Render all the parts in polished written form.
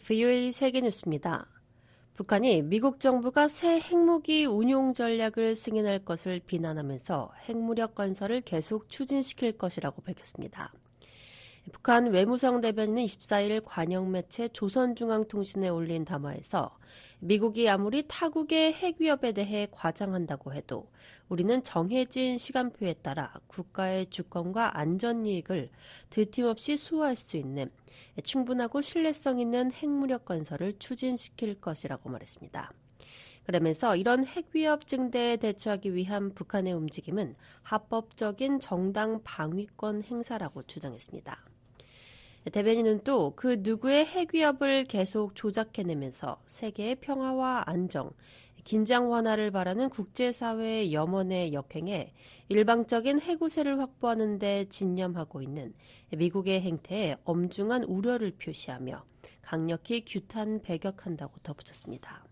VOA 세계뉴스입니다. 북한이 미국 정부가 새 핵무기 운용 전략을 승인할 것을 비난하면서 핵무력 건설을 계속 추진시킬 것이라고 밝혔습니다. 북한 외무성 대변인은 24일 관영 매체 조선중앙통신에 올린 담화에서 미국이 아무리 타국의 핵 위협에 대해 과장한다고 해도 우리는 정해진 시간표에 따라 국가의 주권과 안전 이익을 드림없이 수호할 수 있는 충분하고 신뢰성 있는 핵무력 건설을 추진시킬 것이라고 말했습니다. 그러면서 이런 핵 위협 증대에 대처하기 위한 북한의 움직임은 합법적인 정당 방위권 행사라고 주장했습니다. 대변인은 또 그 누구의 핵 위협을 계속 조작해내면서 세계의 평화와 안정, 긴장 완화를 바라는 국제사회의 염원의 역행에 일방적인 핵 우세를 확보하는 데 진념하고 있는 미국의 행태에 엄중한 우려를 표시하며 강력히 규탄 배격한다고 덧붙였습니다.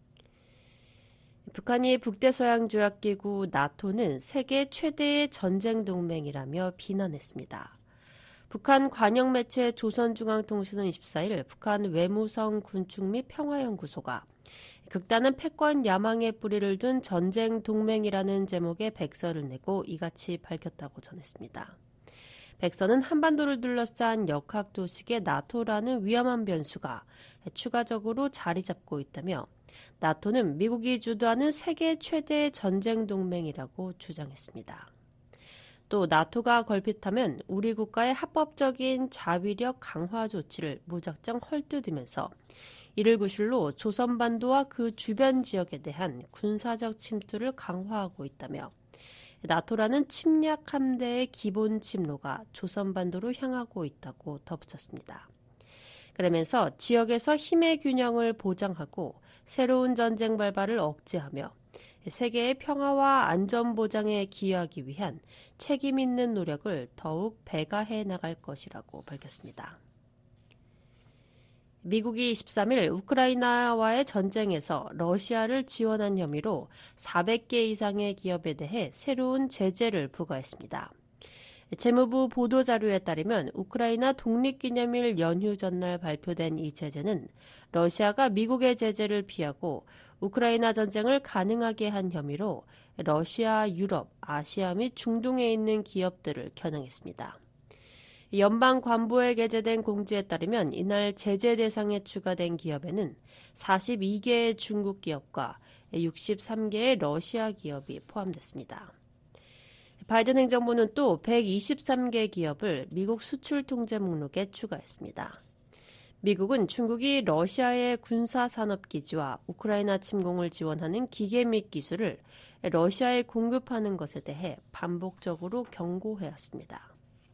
북한이 북대서양조약기구 나토는 세계 최대의 전쟁 동맹이라며 비난했습니다. 북한 관영 매체 조선중앙통신은 24일 북한 외무성 군축 및 평화연구소가 극단은 패권 야망의 뿌리를 둔 전쟁 동맹이라는 제목의 백서를 내고 이같이 밝혔다고 전했습니다. 백서는 한반도를 둘러싼 역학도식의 나토라는 위험한 변수가 추가적으로 자리 잡고 있다며 나토는 미국이 주도하는 세계 최대 전쟁 동맹이라고 주장했습니다. 또 나토가 걸핏하면 우리 국가의 합법적인 자위력 강화 조치를 무작정 헐뜯으면서 이를 구실로 조선반도와 그 주변 지역에 대한 군사적 침투를 강화하고 있다며 나토라는 침략 함대의 기본 침로가 조선반도로 향하고 있다고 덧붙였습니다. 그러면서 지역에서 힘의 균형을 보장하고 새로운 전쟁 발발을 억제하며 세계의 평화와 안전 보장에 기여하기 위한 책임 있는 노력을 더욱 배가해 나갈 것이라고 밝혔습니다. 미국이 23일 우크라이나와의 전쟁에서 러시아를 지원한 혐의로 400개 이상의 기업에 대해 새로운 제재를 부과했습니다. 재무부 보도자료에 따르면 우크라이나 독립기념일 연휴 전날 발표된 이 제재는 러시아가 미국의 제재를 피하고 우크라이나 전쟁을 가능하게 한 혐의로 러시아, 유럽, 아시아 및 중동에 있는 기업들을 겨냥했습니다. 연방 관보에 게재된 공지에 따르면 이날 제재 대상에 추가된 기업에는 42개의 중국 기업과 63개의 러시아 기업이 포함됐습니다. 바이든 행정부는 또 123개 기업을 미국 수출 통제 목록에 추가했습니다. 미국은 중국이 러시아의 군사산업기지와 우크라이나 침공을 지원하는 기계 및 기술을 러시아에 공급하는 것에 대해 반복적으로 경고해왔습니다.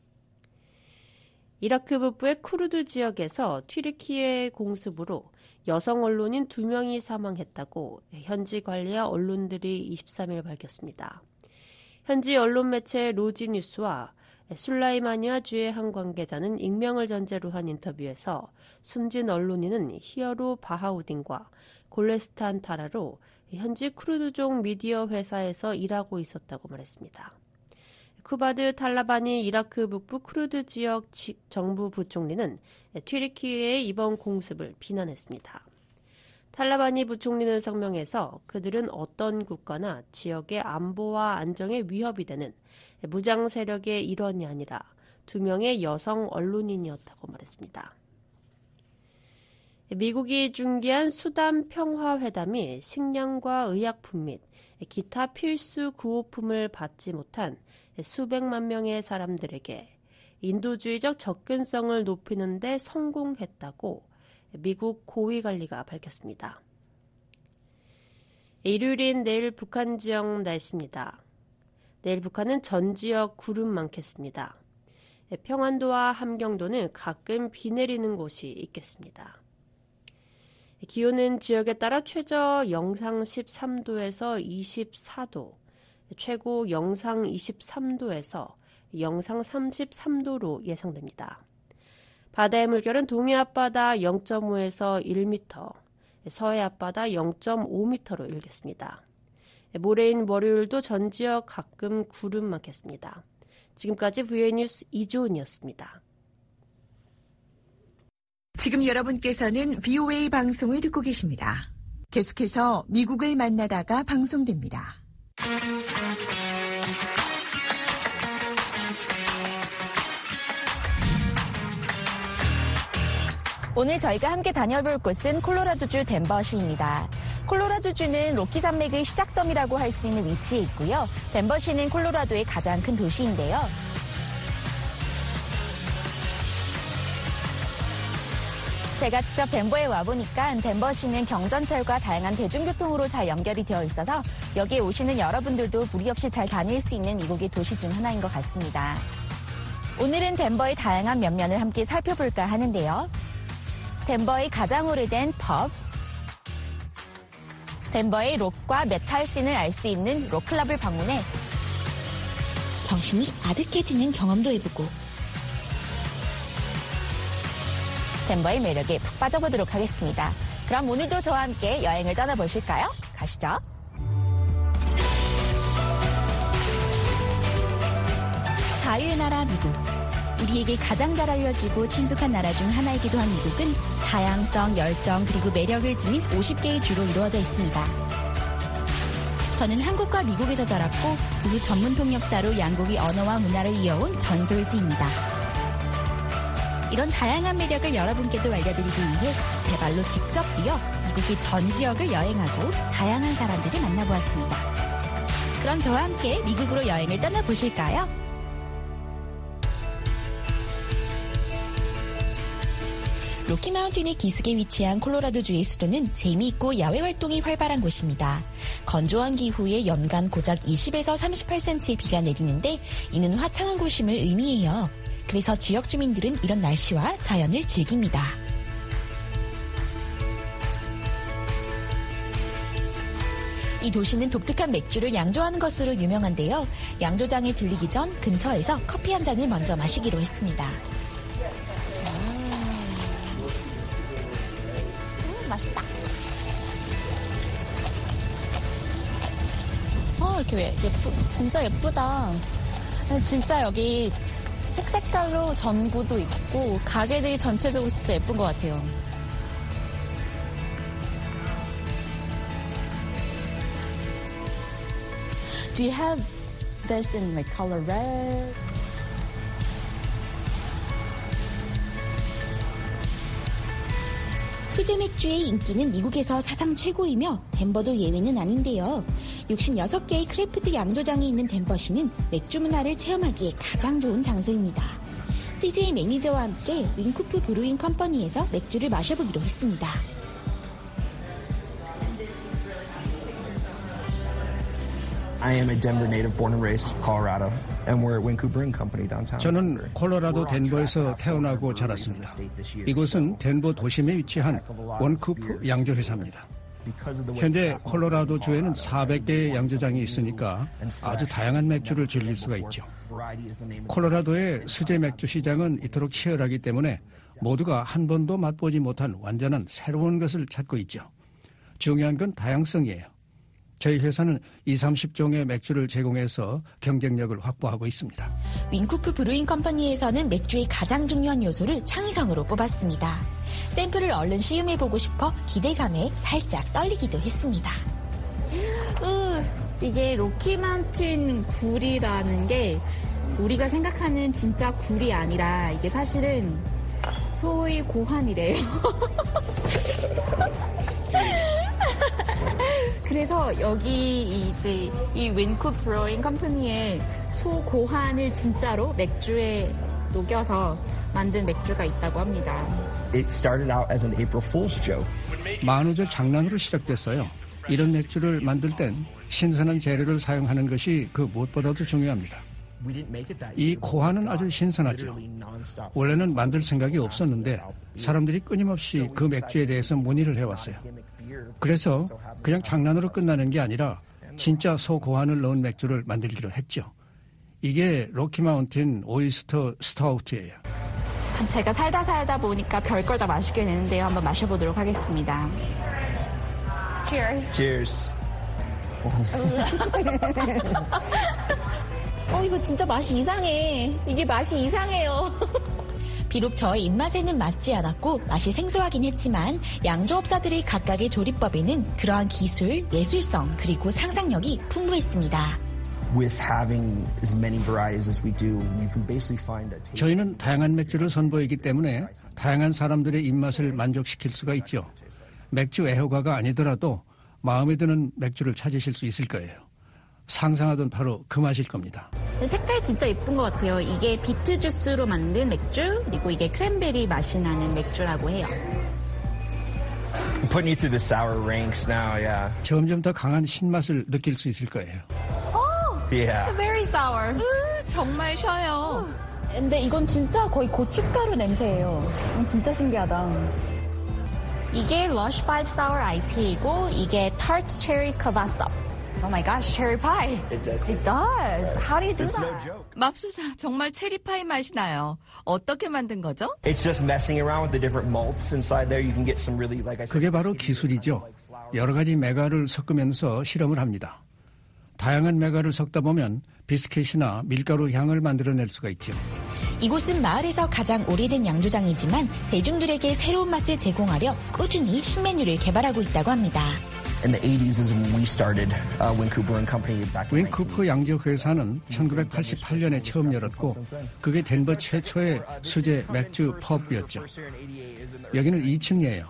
이라크 북부의 쿠르드 지역에서 튀르키예 공습으로 여성 언론인 2명이 사망했다고 현지 관리와 언론들이 23일 밝혔습니다. 현지 언론 매체 로지뉴스와 술라이마니아 주의 한 관계자는 익명을 전제로 한 인터뷰에서 숨진 언론인은 히어로 바하우딘과 골레스탄 타라로 현지 쿠르드족 미디어 회사에서 일하고 있었다고 말했습니다. 쿠바드 탈라바니 이라크 북부 쿠르드 지역 정부 부총리는 튀르키예의 이번 공습을 비난했습니다. 탈라바니 부총리는 성명에서 그들은 어떤 국가나 지역의 안보와 안정에 위협이 되는 무장 세력의 일원이 아니라 2명의 여성 언론인이었다고 말했습니다. 미국이 중개한 수단 평화회담이 식량과 의약품 및 기타 필수 구호품을 받지 못한 수백만 명의 사람들에게 인도주의적 접근성을 높이는 데 성공했다고 미국 고위관리가 밝혔습니다. 일요일인 내일 북한 지역 날씨입니다. 내일 북한은 전 지역 구름 많겠습니다. 평안도와 함경도는 가끔 비 내리는 곳이 있겠습니다. 기온은 지역에 따라 최저 영상 13도에서 24도, 최고 영상 23도에서 영상 33도로 예상됩니다. 바다의 물결은 동해 앞바다 0.5에서 1m, 서해 앞바다 0.5m로 일겠습니다. 모레인 월요일도 전 지역 가끔 구름 많겠습니다. 지금까지 VOA 뉴스 이주은이었습니다. 지금 여러분께서는 VOA 방송을 듣고 계십니다. 계속해서 미국을 만나다가 방송됩니다. 오늘 저희가 함께 다녀볼 곳은 콜로라도주 덴버시입니다. 콜로라도주는 로키 산맥의 시작점이라고 할 수 있는 위치에 있고요. 덴버시는 콜로라도의 가장 큰 도시인데요. 제가 직접 덴버에 와보니까 덴버시는 경전철과 다양한 대중교통으로 잘 연결이 되어 있어서 여기에 오시는 여러분들도 무리 없이 잘 다닐 수 있는 미국의 도시 중 하나인 것 같습니다. 오늘은 덴버의 다양한 면면을 함께 살펴볼까 하는데요. 덴버의 가장 오래된 펍, 덴버의 록과 메탈 씬을 알 수 있는 록클럽을 방문해 정신이 아득해지는 경험도 해보고 덴버의 매력에 푹 빠져보도록 하겠습니다. 그럼 오늘도 저와 함께 여행을 떠나보실까요? 가시죠. 자유의 나라 미국. 우리에게 가장 잘 알려지고 친숙한 나라 중 하나이기도 한 미국은 다양성, 열정, 그리고 매력을 지닌 50개의 주로 이루어져 있습니다. 저는 한국과 미국에서 자랐고 그 후 전문 통역사로 양국의 언어와 문화를 이어온 전솔지입니다. 이런 다양한 매력을 여러분께도 알려드리기 위해 제 발로 직접 뛰어 미국의 전 지역을 여행하고 다양한 사람들을 만나보았습니다. 그럼 저와 함께 미국으로 여행을 떠나보실까요? 로키마운틴의 기슭에 위치한 콜로라도주의 수도는 재미있고 야외 활동이 활발한 곳입니다. 건조한 기후에 연간 고작 20에서 38cm의 비가 내리는데 이는 화창한 곳임을 의미해요. 그래서 지역 주민들은 이런 날씨와 자연을 즐깁니다. 이 도시는 독특한 맥주를 양조하는 것으로 유명한데요. 양조장에 들리기 전 근처에서 커피 한 잔을 먼저 마시기로 했습니다. 맛있다. 이렇게 진짜 예쁘다. 진짜 여기 색깔로 전구도 있고 가게들이 전체적으로 진짜 예쁜 것 같아요. Do you have this in like color red? 수제 맥주의 인기는 미국에서 사상 최고이며 덴버도 예외는 아닌데요. 66개의 크래프트 양조장이 있는 덴버시는 맥주 문화를 체험하기에 가장 좋은 장소입니다. CJ 매니저와 함께 윈쿠프 브루잉 컴퍼니에서 맥주를 마셔보기로 했습니다. I am a Denver native born and raised Colorado. And we're at Wynkoop Brewing Company downtown. 저는 콜로라도 덴버에서 태어나고 자랐습니다. 이곳은 덴버 도심에 위치한 원쿠프 양조회사입니다. 현재 콜로라도주에는 400개의 양조장이 있으니까 아주 다양한 맥주를 즐길 수가 있죠. 콜로라도의 수제 맥주 시장은 이토록 치열하기 때문에 모두가 한 번도 맛보지 못한 완전한 새로운 것을 찾고 있죠. 중요한 건 다양성이에요. 저희 회사는 20-30종의 맥주를 제공해서 경쟁력을 확보하고 있습니다. 윈쿠프 브루잉 컴퍼니에서는 맥주의 가장 중요한 요소를 창의성으로 뽑았습니다. 샘플을 얼른 시음해보고 싶어 기대감에 살짝 떨리기도 했습니다. 이게 로키마운틴 굴이라는 게 우리가 생각하는 진짜 굴이 아니라 이게 사실은 소위 고환이래요. 그래서 여기 이제 이 윈쿠프 브루잉 컴퍼니의 소고환을 진짜로 맥주에 녹여서 만든 맥주가 있다고 합니다. It started out as an April Fool's joke. 만우절 장난으로 시작됐어요. 이런 맥주를 만들 땐 신선한 재료를 사용하는 것이 그 무엇보다도 중요합니다. 이 고환은 아주 신선하죠. 원래는 만들 생각이 없었는데 사람들이 끊임없이 그 맥주에 대해서 문의를 해왔어요. 그래서 그냥 장난으로 끝나는 게 아니라 진짜 소고환을 넣은 맥주를 만들기로 했죠. 이게 로키마운틴 오이스터 스타우트예요. 참 제가 살다 보니까 별걸 다 마시게 되는데요. 한번 마셔보도록 하겠습니다. Cheers. Cheers. 이거 진짜 맛이 이상해. 이게 맛이 이상해요. 비록 저의 입맛에는 맞지 않았고 맛이 생소하긴 했지만 양조업자들의 각각의 조리법에는 그러한 기술, 예술성 그리고 상상력이 풍부했습니다. 저희는 다양한 맥주를 선보이기 때문에 다양한 사람들의 입맛을 만족시킬 수가 있죠. 맥주 애호가가 아니더라도 마음에 드는 맥주를 찾으실 수 있을 거예요. 상상하던 바로 그 맛일 겁니다. 색깔 진짜 예쁜 것 같아요. 이게 비트 주스로 만든 맥주, 그리고 이게 크랜베리 맛이 나는 맥주라고 해요. Putting you through the sour ranks now, yeah. 점점 더 강한 신맛을 느낄 수 있을 거예요. Yeah. Very sour. 정말 셔요. 근데 이건 진짜 거의 고춧가루 냄새예요. 진짜 신기하다. 이게 Lush 5 Sour IP이고 이게 Tart Cherry Kvassop. Oh my gosh, cherry pie. It does. It does. How do you do It's no that? joke. 맙소사, 정말 체리파이 맛이 나요. 어떻게 만든 거죠? It's just messing around with the different malts inside there. You can get some really, like I said. 그게 바로 기술이죠. 여러 가지 메가를 섞으면서 실험을 합니다. 다양한 메가를 섞다 보면 비스켓이나 밀가루 향을 만들어낼 수가 있죠. 이곳은 마을에서 가장 오래된 양조장이지만 대중들에게 새로운 맛을 제공하려 꾸준히 신메뉴를 개발하고 있다고 합니다. In the 80s is when we started Wynkoop Brewing Company back in 윈쿠프 양조회사는 1988년에 처음 열었고 그게 덴버 최초의 수제 맥주 펍이었죠. 여기는 2층이에요.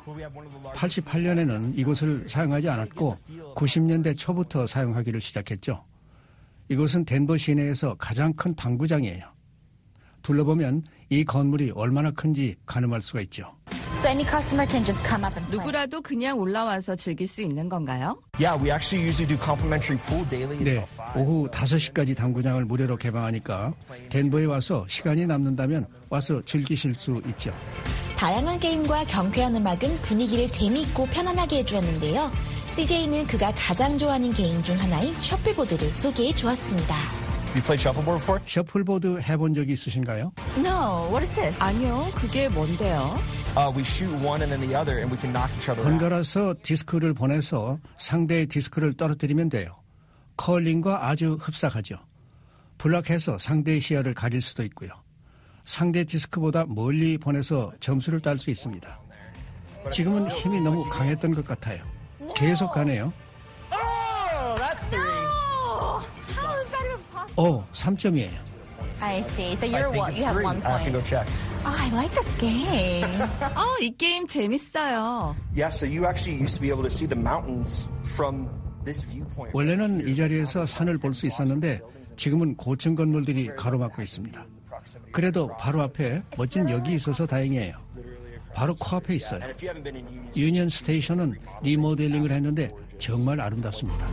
88년에는 이곳을 사용하지 않았고 90년대 초부터 사용하기를 시작했죠. 이곳은 덴버 시내에서 가장 큰 당구장이에요. 둘러보면 이 건물이 얼마나 큰지 가늠할 수가 있죠. So any customer can just come up and play. 누구라도 그냥 올라와서 즐길 수 있는 건가요? Yeah, we actually usually do complimentary pool daily 네, until 5. 오후 5시까지 당구장을 무료로 개방하니까 덴버에 와서 시간이 남는다면 와서 즐기실 수 있죠. 다양한 게임과 경쾌한 음악은 분위기를 재미있고 편안하게 해주었는데요. CJ는 그가 가장 좋아하는 게임 중 하나인 셔플보드를 소개해 주었습니다. You played shuffleboard before? 셔플보드 해본 적이 있으신가요? No, what is this? 아니요, 그게 뭔데요? We shoot one and then the other and we can knock each other out. 번갈아서 디스크를 보내서 상대의 디스크를 떨어뜨리면 돼요. 컬링과 아주 흡사하죠. 블락해서 상대의 시야를 가릴 수도 있고요. 상대 디스크보다 멀리 보내서 점수를 딸 수 있습니다. 지금은 힘이 너무 강했던 것 같아요. 계속 가네요. Oh, that's three. How is that even possible? 3점이에요. I see. So I you're think what? it's You have three. 1 I have to go point. check. Oh, I like this game. 이 게임 재밌어요. Yeah, so you actually used to be able to see the mountains from this viewpoint. 원래는 이 자리에서 산을 볼 수 있었는데 지금은 고층 건물들이 가로막고 있습니다. 그래도 바로 앞에 멋진 역이 있어서 다행이에요. 바로 코앞에 있어요. And if you haven't been in Union 유니언 스테이션은 리모델링을 했는데 정말 아름답습니다.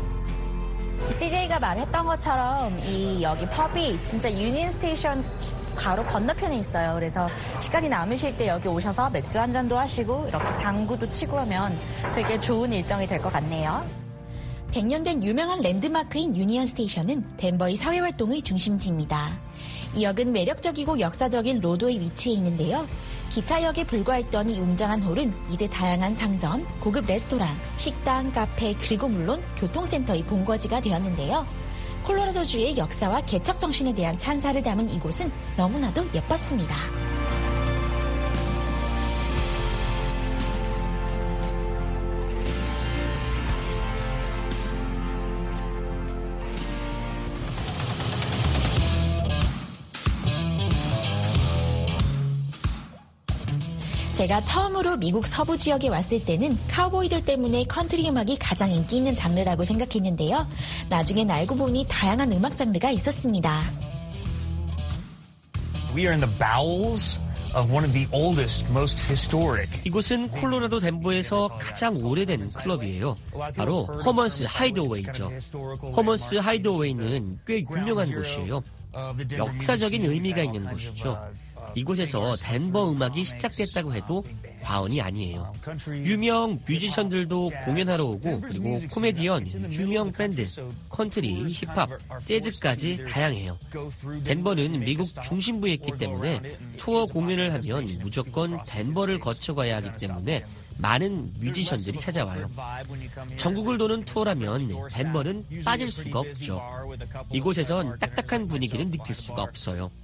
CJ가 말했던 것처럼 이 여기 펍이 진짜 유니언 스테이션 바로 건너편에 있어요. 그래서 시간이 남으실 때 여기 오셔서 맥주 한 잔도 하시고 이렇게 당구도 치고 하면 되게 좋은 일정이 될 것 같네요. 100년 된 유명한 랜드마크인 유니언 스테이션은 덴버의 사회활동의 중심지입니다. 이 역은 매력적이고 역사적인 로드에 위치해 있는데요. 기차역에 불과했던 이 웅장한 홀은 이제 다양한 상점, 고급 레스토랑, 식당, 카페, 그리고 물론 교통센터의 본거지가 되었는데요. 콜로라도주의 역사와 개척 정신에 대한 찬사를 담은 이곳은 너무나도 예뻤습니다. 제가 처음으로 미국 서부 지역에 왔을 때는 카우보이들 때문에 컨트리 음악이 가장 인기 있는 장르라고 생각했는데요. 나중엔 알고 보니 다양한 음악 장르가 있었습니다. We are in the bowels of one of the oldest, most historic. 이곳은 콜로라도 덴버에서 가장 오래된 클럽이에요. 바로 허먼스 하이드웨이죠. 허먼스 하이드웨이는 꽤 유명한 곳이에요. 역사적인 의미가 있는 곳이죠. 이곳에서 덴버 음악이 시작됐다고 해도 과언이 아니에요. 유명 뮤지션들도 공연하러 오고 그리고 코미디언, 유명 밴드, 컨트리, 힙합, 재즈까지 다양해요. 덴버는 미국 중심부에 있기 때문에 투어 공연을 하면 무조건 덴버를 거쳐가야 하기 때문에 많은 뮤지션들이 찾아와요. 전국을 도는 투어라면 덴버는 빠질 수가 없죠. 이곳에선 딱딱한 분위기를 느낄 수가 없어요.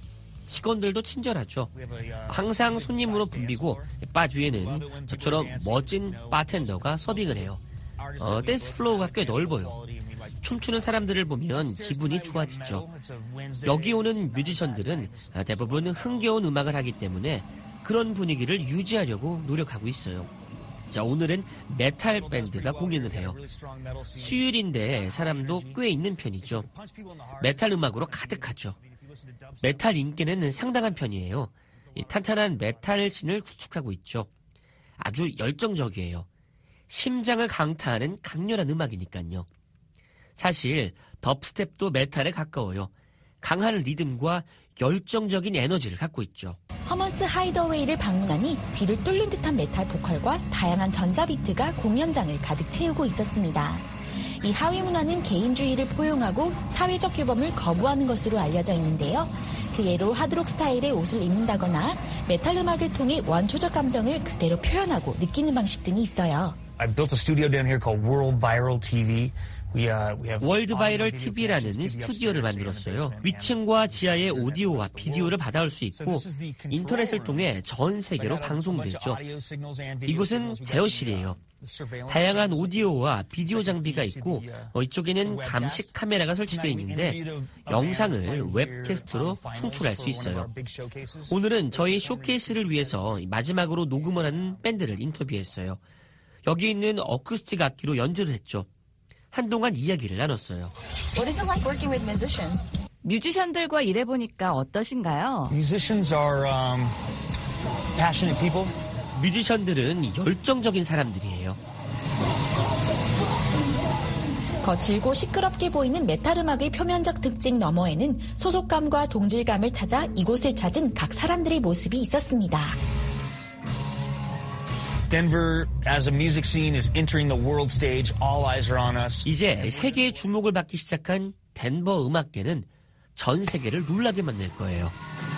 직원들도 친절하죠. 항상 손님으로 붐비고 바 뒤에는 저처럼 멋진 바텐더가 서빙을 해요. 댄스 플로어가 꽤 넓어요. 춤추는 사람들을 보면 기분이 좋아지죠. 여기 오는 뮤지션들은 대부분 흥겨운 음악을 하기 때문에 그런 분위기를 유지하려고 노력하고 있어요. 자, 오늘은 메탈 밴드가 공연을 해요. 수요일인데 사람도 꽤 있는 편이죠. 메탈 음악으로 가득하죠. 메탈 인기는 상당한 편이에요. 탄탄한 메탈 씬을 구축하고 있죠. 아주 열정적이에요. 심장을 강타하는 강렬한 음악이니까요. 사실 덥스텝도 메탈에 가까워요. 강한 리듬과 열정적인 에너지를 갖고 있죠. 허먼스 하이더웨이를 방문하니 귀를 뚫린 듯한 메탈 보컬과 다양한 전자비트가 공연장을 가득 채우고 있었습니다. 이 하위 문화는 개인주의를 포용하고 사회적 규범을 거부하는 것으로 알려져 있는데요. 그 예로 하드록 스타일의 옷을 입는다거나 메탈 음악을 통해 원초적 감정을 그대로 표현하고 느끼는 방식 등이 있어요. I built a studio down here called World Viral TV. 월드 바이럴 TV라는 스튜디오를 만들었어요. 위층과 지하의 오디오와 비디오를 받아올 수 있고 인터넷을 통해 전 세계로 방송되죠. 이곳은 제어실이에요. 다양한 오디오와 비디오 장비가 있고 이쪽에는 감식 카메라가 설치되어 있는데 영상을 웹캐스트로 송출할 수 있어요. 오늘은 저희 쇼케이스를 위해서 마지막으로 녹음을 하는 밴드를 인터뷰했어요. 여기 있는 어쿠스틱 악기로 연주를 했죠. 한동안 이야기를 나눴어요. What is it like working with musicians? 뮤지션들과 일해보니까 어떠신가요? Musicians are passionate people. 뮤지션들은 열정적인 사람들이에요. 거칠고 시끄럽게 보이는 메탈 음악의 표면적 특징 너머에는 소속감과 동질감을 찾아 이곳을 찾은 각 사람들의 모습이 있었습니다. Denver, as a music scene, is entering the world stage. All eyes are on us. 이제 세계의 주목을 받기 시작한 덴버 음악계는 전 세계를 놀라게 만들 거예요.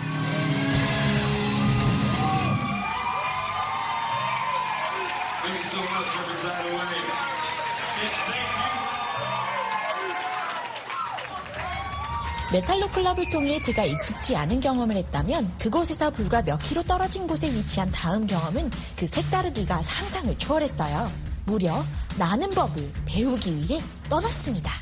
메탈로 클럽을 통해 제가 익숙치 않은 경험을 했다면 그곳에서 불과 몇 킬로 떨어진 곳에 위치한 다음 경험은 그 색다르기가 상상을 초월했어요. 무려 나는 법을 배우기 위해 떠났습니다.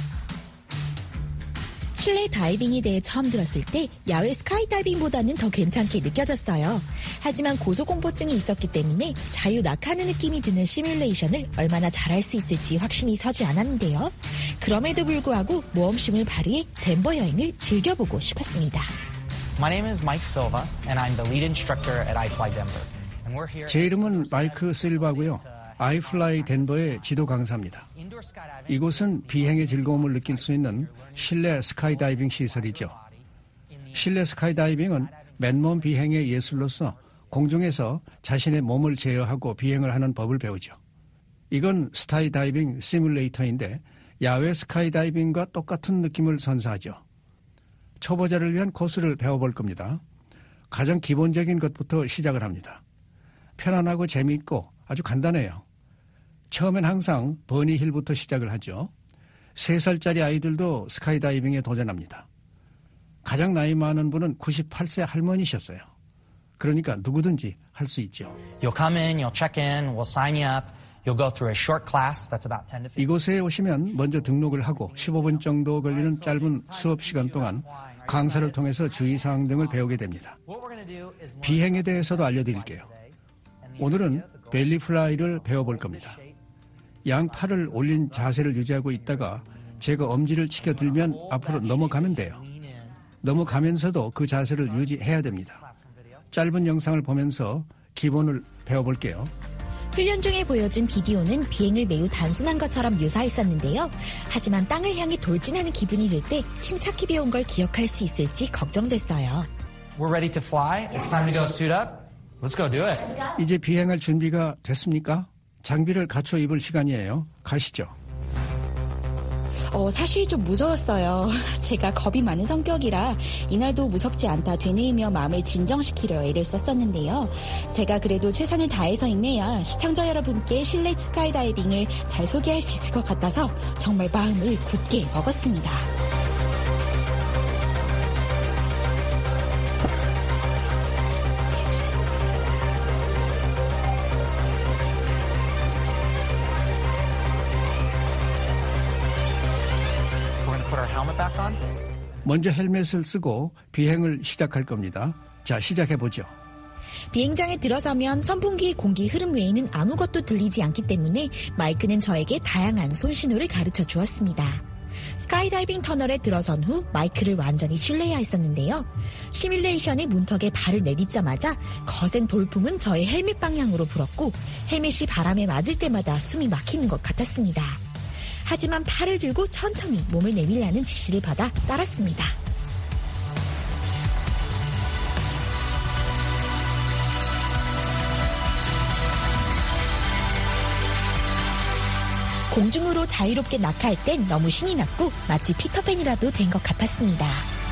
실내 다이빙에 대해 처음 들었을 때 야외 스카이다이빙보다는 더 괜찮게 느껴졌어요. 하지만 고소공포증이 있었기 때문에 자유 낙하하는 느낌이 드는 시뮬레이션을 얼마나 잘할 수 있을지 확신이 서지 않았는데요. 그럼에도 불구하고 모험심을 발휘해 덴버 여행을 즐겨보고 싶었습니다. My name is Mike Silva and I'm the lead instructor at iFly Denver. And we're here 제 이름은 마이크 실바고요. iFly 덴버의 지도 강사입니다. 이곳은 비행의 즐거움을 느낄 수 있는 실내 스카이다이빙 시설이죠. 실내 스카이다이빙은 맨몸 비행의 예술로서 공중에서 자신의 몸을 제어하고 비행을 하는 법을 배우죠. 이건 스카이다이빙 시뮬레이터인데 야외 스카이다이빙과 똑같은 느낌을 선사하죠. 초보자를 위한 코스를 배워볼 겁니다. 가장 기본적인 것부터 시작을 합니다. 편안하고 재미있고 아주 간단해요. 처음엔 항상 버니힐부터 시작을 하죠. 3살짜리 아이들도 스카이다이빙에 도전합니다. 가장 나이 많은 분은 98세 할머니셨어요. 그러니까 누구든지 할 수 있죠. You'll come in, you'll check in, we'll sign you up. You'll go through a short class that's about 10 to 15. 이곳에 오시면 먼저 등록을 하고 15분 정도 걸리는 짧은 수업 시간 동안 강사를 통해서 주의사항 등을 배우게 됩니다. 비행에 대해서도 알려드릴게요. 오늘은 벨리 플라이를 배워볼 겁니다. 양 팔을 올린 자세를 유지하고 있다가 제가 엄지를 치켜들면 앞으로 넘어가면 돼요. 넘어가면서도 그 자세를 유지해야 됩니다. 짧은 영상을 보면서 기본을 배워볼게요. 훈련 중에 보여준 비디오는 비행을 매우 단순한 것처럼 묘사했었는데요. 하지만 땅을 향해 돌진하는 기분이 들 때 침착히 배운 걸 기억할 수 있을지 걱정됐어요. We're ready to fly. It's time to go suit up. Let's go do it. 이제 비행할 준비가 됐습니까? 장비를 갖춰 입을 시간이에요. 가시죠. 사실 좀 무서웠어요. 제가 겁이 많은 성격이라 이날도 무섭지 않다 되뇌이며 마음을 진정시키려 애를 썼었는데요. 제가 그래도 최선을 다해서 임해야 시청자 여러분께 실내 스카이다이빙을 잘 소개할 수 있을 것 같아서 정말 마음을 굳게 먹었습니다. 먼저 헬멧을 쓰고 비행을 시작할 겁니다. 자, 시작해보죠. 비행장에 들어서면 선풍기 공기 흐름 외에는 아무것도 들리지 않기 때문에 마이크는 저에게 다양한 손신호를 가르쳐 주었습니다. 스카이다이빙 터널에 들어선 후 마이크를 완전히 실내야 했었는데요. 시뮬레이션의 문턱에 발을 내딛자마자 거센 돌풍은 저의 헬멧 방향으로 불었고 헬멧이 바람에 맞을 때마다 숨이 막히는 것 같았습니다. 하지만 팔을 들고 천천히 몸을 내밀라는 지시를 받아 따랐습니다. 공중으로 자유롭게 낙하할 땐 너무 신이 났고 마치 피터팬이라도 된 것 같았습니다.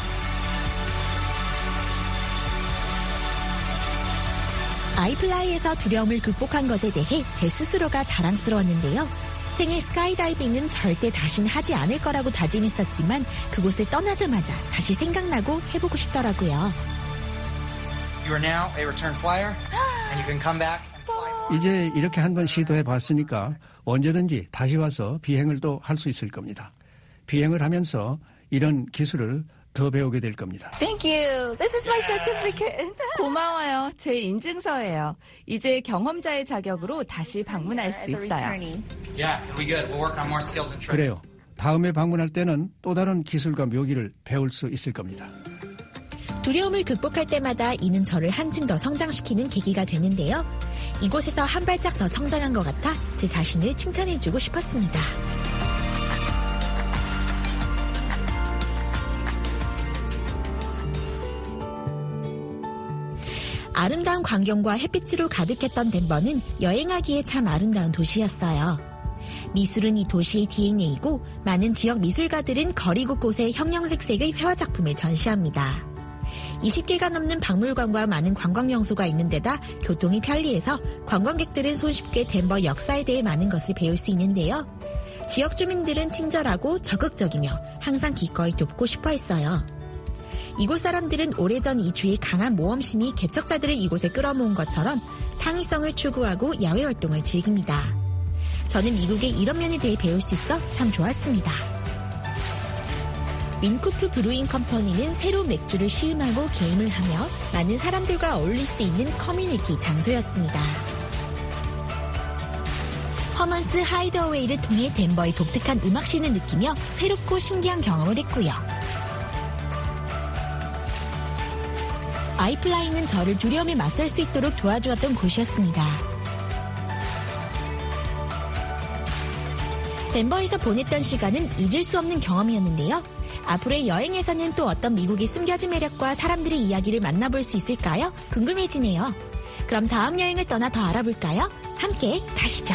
아이플라이에서 두려움을 극복한 것에 대해 제 스스로가 자랑스러웠는데요. 생애 스카이다이빙은 절대 다신 하지 않을 거라고 다짐했었지만 그곳을 떠나자마자 다시 생각나고 해보고 싶더라고요. You are now a return flyer, and you can come back. 이제 이렇게 한번 시도해 봤으니까 언제든지 다시 와서 비행을 또 할 수 있을 겁니다. 비행을 하면서 이런 기술을 더 배우게 될 겁니다. Thank you. This is my certificate. 고마워요. 제 인증서예요. 이제 경험자의 자격으로 다시 방문할 수 있어요. Yeah, it'll be good. We'll work on more skills and tricks. 그래요. 다음에 방문할 때는 또 다른 기술과 묘기를 배울 수 있을 겁니다. 두려움을 극복할 때마다 이는 저를 한층 더 성장시키는 계기가 되는데요. 이곳에서 한 발짝 더 성장한 것 같아 제 자신을 칭찬해주고 싶었습니다. 아름다운 광경과 햇빛으로 가득했던 덴버는 여행하기에 참 아름다운 도시였어요. 미술은 이 도시의 DNA이고 많은 지역 미술가들은 거리 곳곳에 형형색색의 회화작품을 전시합니다. 20개가 넘는 박물관과 많은 관광명소가 있는 데다 교통이 편리해서 관광객들은 손쉽게 덴버 역사에 대해 많은 것을 배울 수 있는데요. 지역 주민들은 친절하고 적극적이며 항상 기꺼이 돕고 싶어 했어요. 이곳 사람들은 오래전 이주의 강한 모험심이 개척자들을 이곳에 끌어모은 것처럼 창의성을 추구하고 야외 활동을 즐깁니다. 저는 미국의 이런 면에 대해 배울 수 있어 참 좋았습니다. 윈쿠프 브루잉 컴퍼니는 새로운 맥주를 시음하고 게임을 하며 많은 사람들과 어울릴 수 있는 커뮤니티 장소였습니다. 허먼스 하이드어웨이를 통해 덴버의 독특한 음악씬을 느끼며 새롭고 신기한 경험을 했고요. 아이플라잉은 저를 두려움에 맞설 수 있도록 도와주었던 곳이었습니다. 덴버에서 보냈던 시간은 잊을 수 없는 경험이었는데요. 앞으로의 여행에서는 또 어떤 미국의 숨겨진 매력과 사람들의 이야기를 만나볼 수 있을까요? 궁금해지네요. 그럼 다음 여행을 떠나 더 알아볼까요? 함께 가시죠.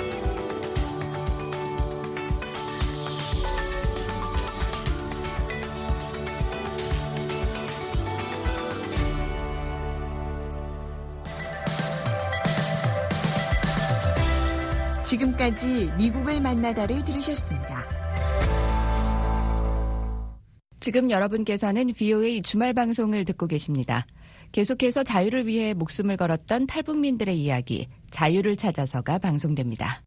지금까지 미국을 만나다를 들으셨습니다. 지금 여러분께서는 VOA 주말 방송을 듣고 계십니다. 계속해서 자유를 위해 목숨을 걸었던 탈북민들의 이야기, 자유를 찾아서가 방송됩니다.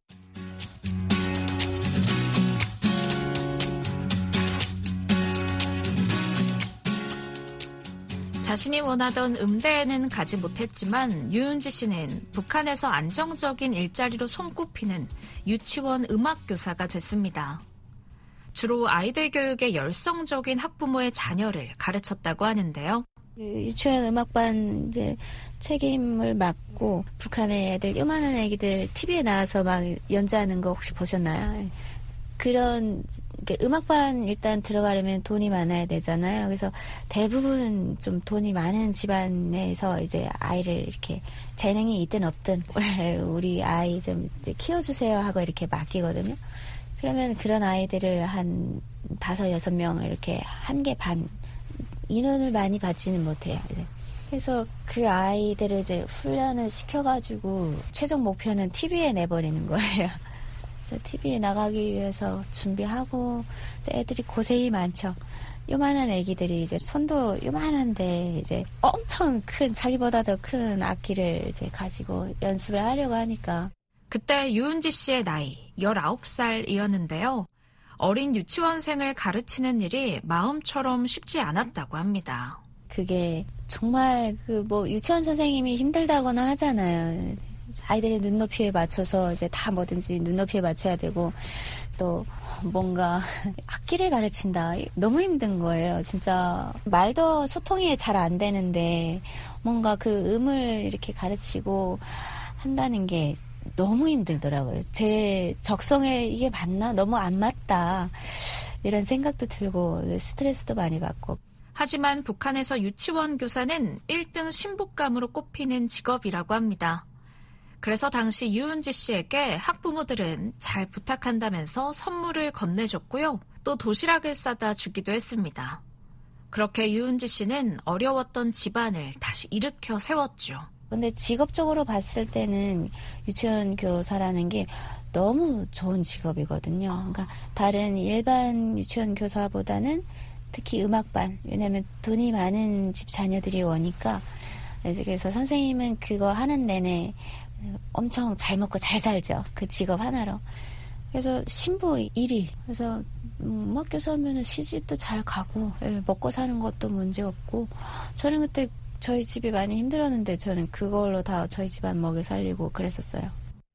자신이 원하던 음대에는 가지 못했지만 유은지 씨는 북한에서 안정적인 일자리로 손꼽히는 유치원 음악교사가 됐습니다. 주로 아이들 교육에 열성적인 학부모의 자녀를 가르쳤다고 하는데요. 유치원 음악반 이제 책임을 맡고 북한의 애들, 요만한 애기들 TV에 나와서 막 연주하는 거 혹시 보셨나요? 그런 음악반 일단 들어가려면 돈이 많아야 되잖아요. 그래서 대부분 좀 돈이 많은 집안에서 이제 아이를 이렇게 재능이 있든 없든 우리 아이 좀 이제 키워주세요 하고 이렇게 맡기거든요. 그러면 그런 아이들을 한 5, 6명 이렇게 1개 반 인원을 많이 받지는 못해요. 그래서 그 아이들을 이제 훈련을 시켜가지고 최종 목표는 TV에 내버리는 거예요. 그래서 TV에 나가기 위해서 준비하고 애들이 고생이 많죠. 요만한 애기들이 이제 손도 요만한데 이제 엄청 큰 자기보다 더 큰 악기를 이제 가지고 연습을 하려고 하니까. 그때 유은지 씨의 나이 19살이었는데요. 어린 유치원생을 가르치는 일이 마음처럼 쉽지 않았다고 합니다. 그게 정말 유치원 선생님이 힘들다거나 하잖아요. 아이들의 눈높이에 맞춰서 이제 다 뭐든지 눈높이에 맞춰야 되고 또 뭔가 악기를 가르친다. 너무 힘든 거예요. 진짜 말도 소통이 잘 안 되는데 뭔가 그 음을 이렇게 가르치고 한다는 게 너무 힘들더라고요. 제 적성에 이게 맞나? 너무 안 맞다. 이런 생각도 들고 스트레스도 많이 받고. 하지만 북한에서 유치원 교사는 1등 신부감으로 꼽히는 직업이라고 합니다. 그래서 당시 유은지 씨에게 학부모들은 잘 부탁한다면서 선물을 건네줬고요. 또 도시락을 싸다 주기도 했습니다. 그렇게 유은지 씨는 어려웠던 집안을 다시 일으켜 세웠죠. 근데 직업적으로 봤을 때는 유치원 교사라는 게 너무 좋은 직업이거든요. 그러니까 다른 일반 유치원 교사보다는 특히 음악반, 왜냐하면 돈이 많은 집 자녀들이 오니까 그래서 선생님은 그거 하는 내내 엄청 잘 먹고 잘 살죠. 그 직업 하나로. 그래서 신부 1위. 그래서 음악교사 하면은 시집도 잘 가고 먹고 사는 것도 문제 없고 저는 그때 저희 집이 많이 힘들었는데 저는 그걸로 다 저희 집안 먹여 살리고 그랬었어요.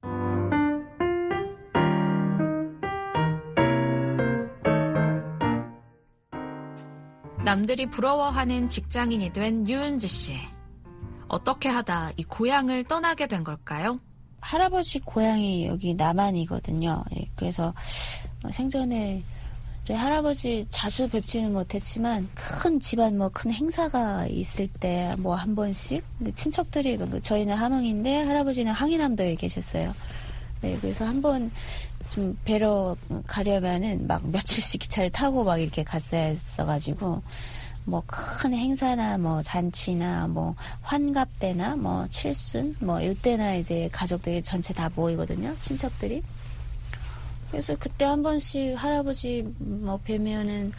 남들이 부러워하는 직장인이 된 유은지 씨. 어떻게 하다 이 고향을 떠나게 된 걸까요? 할아버지 고향이 여기 남한이거든요. 그래서 생전에 저희 할아버지 자주 뵙지는 못했지만 큰 집안 큰 행사가 있을 때 한 번씩 친척들이 저희는 함흥인데 할아버지는 항해남도에 계셨어요. 네, 그래서 한 번 좀 뵈러 가려면은 며칠씩 기차를 타고 이렇게 갔어야 했어가지고 큰 행사나 잔치나 환갑 때나 칠순 이때나 이제 가족들이 전체 다 모이거든요. 친척들이. 그래서 그때 한 번씩 할아버지 뵈면은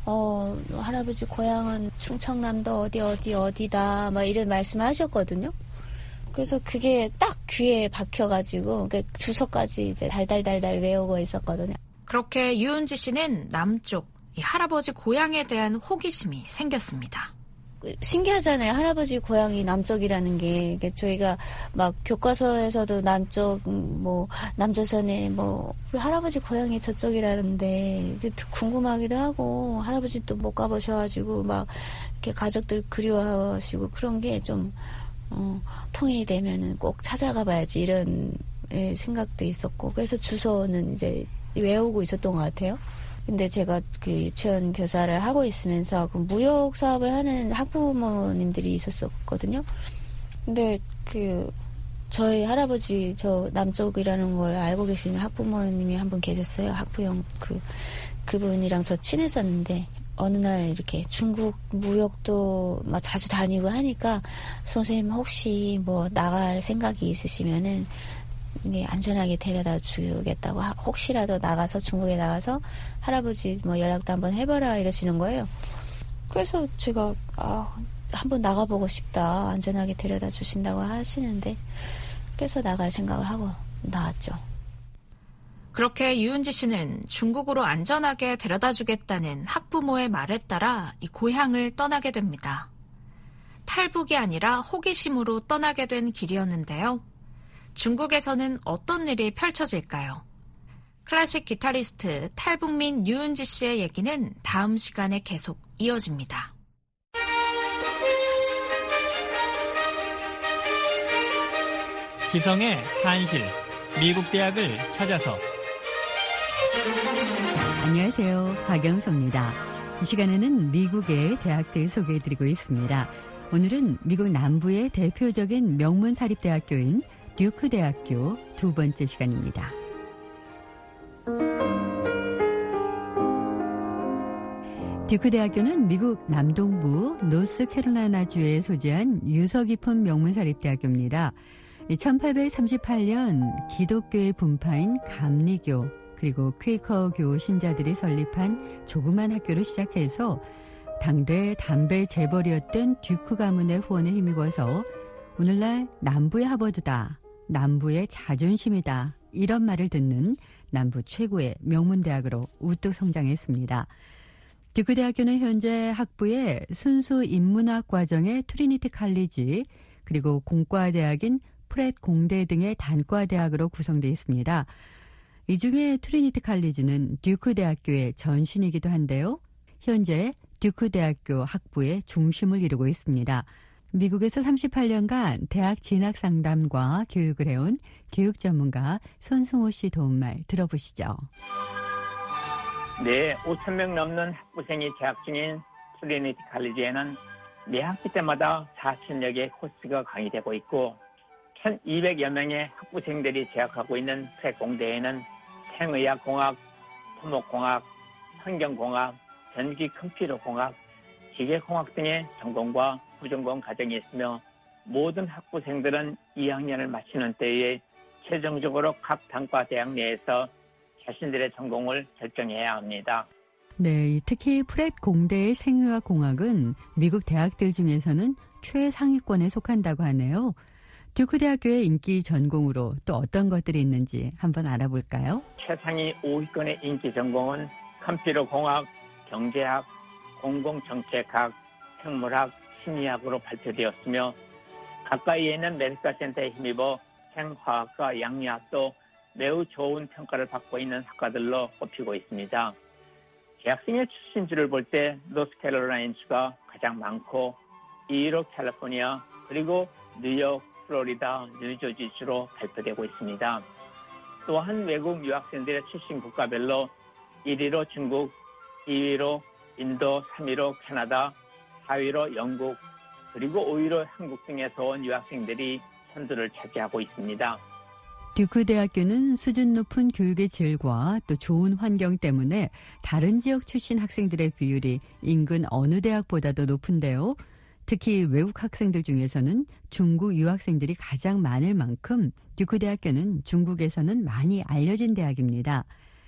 할아버지 고향은 충청남도 어디다 이런 말씀하셨거든요. 그래서 그게 딱 귀에 박혀가지고 주소까지 이제 달달달달 외우고 있었거든요. 그렇게 유은지 씨는 남쪽 이 할아버지 고향에 대한 호기심이 생겼습니다. 신기하잖아요. 할아버지 고향이 남쪽이라는 게. 저희가 교과서에서도 남쪽, 남조선에 우리 할아버지 고향이 저쪽이라는데, 이제 궁금하기도 하고, 할아버지 또 못 가보셔가지고, 이렇게 가족들 그리워하시고, 그런 게 좀, 통일이 되면은 꼭 찾아가 봐야지, 이런 생각도 있었고, 그래서 주소는 이제 외우고 있었던 것 같아요. 근데 제가 그 유치원 교사를 하고 있으면서 그 무역 사업을 하는 학부모님들이 있었거든요. 근데 저희 할아버지 남쪽이라는 걸 알고 계시는 학부모님이 한 분 계셨어요. 학부형 그분이랑 저 친했었는데 어느 날 이렇게 중국 무역도 자주 다니고 하니까 선생님 혹시 나갈 생각이 있으시면은 안전하게 데려다 주겠다고 혹시라도 중국에 나가서 할아버지 연락도 한번 해봐라 이러시는 거예요. 그래서 제가 한번 나가보고 싶다. 안전하게 데려다 주신다고 하시는데 그래서 나갈 생각을 하고 나왔죠. 그렇게 유은지 씨는 중국으로 안전하게 데려다 주겠다는 학부모의 말에 따라 이 고향을 떠나게 됩니다. 탈북이 아니라 호기심으로 떠나게 된 길이었는데요. 중국에서는 어떤 일이 펼쳐질까요? 클래식 기타리스트 탈북민 유은지 씨의 얘기는 다음 시간에 계속 이어집니다. 지성의 산실, 미국 대학을 찾아서. 안녕하세요. 박영서입니다. 이 시간에는 미국의 대학들 소개해드리고 있습니다. 오늘은 미국 남부의 대표적인 명문 사립대학교인 듀크 대학교 두 번째 시간입니다. 듀크 대학교는 미국 남동부 노스캐롤라이나주에 소재한 유서 깊은 명문 사립대학교입니다. 1838년 기독교의 분파인 감리교 그리고 퀘이커교 신자들이 설립한 조그만 학교로 시작해서 당대 담배 재벌이었던 듀크 가문의 후원에 힘입어서 오늘날 남부의 하버드다, 남부의 자존심이다 이런 말을 듣는 남부 최고의 명문대학으로 우뚝 성장했습니다. 듀크 대학교는 현재 학부의 순수 인문학 과정의 트리니티 칼리지, 그리고 공과대학인 프렛 공대 등의 단과대학으로 구성되어 있습니다. 이 중에 트리니티 칼리지는 듀크 대학교의 전신이기도 한데요. 현재 듀크 대학교 학부의 중심을 이루고 있습니다. 미국에서 38년간 대학 진학 상담과 교육을 해온 교육 전문가 손승호 씨 도움말 들어보시죠. 네, 5,000명 넘는 학부생이 재학 중인 트리니티 칼리지에는 매 학기 때마다 4,000여 개의 코스가 강의되고 있고 1,200여 명의 학부생들이 재학하고 있는 프렛 공대에는 생의학공학, 토목공학, 환경공학, 전기 컴퓨터공학, 기계공학 등의 전공과 부전공 과정이 있으며 모든 학부생들은 2학년을 마치는 때에 최종적으로 각 단과 대학 내에서 자신들의 전공을 결정해야 합니다. 네, 특히 프렛 공대의 생의학 공학은 미국 대학들 중에서는 최상위권에 속한다고 하네요. 듀크 대학교의 인기 전공으로 또 어떤 것들이 있는지 한번 알아볼까요? 최상위 5위권의 인기 전공은 컴퓨터 공학, 경제학, 공공정책학, 생물학, 심리학으로 발표되었으며 가까이에 있는 메디컬 센터에 힘입어 생화학과 양리학도 매우 좋은 평가를 받고 있는 학과들로 꼽히고 있습니다. 재학생의 출신지를 볼 때 노스캐롤라이나주가 가장 많고 2위로 캘리포니아, 그리고 뉴욕, 플로리다, 뉴저지주로 발표되고 있습니다. 또한 외국 유학생들의 출신 국가별로 1위로 중국, 2위로 인도, 3위로 캐나다, 4위로 영국, 그리고 5위로 한국 등에서 온 유학생들이 선두를 차지하고 있습니다. 듀크 대학교는 수준 높은 교육의 질과 또 좋은 환경 때문에 다른 지역 출신 학생들의 비율이 인근 어느 대학보다도 높은데요. 특히 외국 학생들 중에서는 중국 유학생들이 가장 많을 만큼 듀크 대학교는 중국에서는 많이 알려진 대학입니다.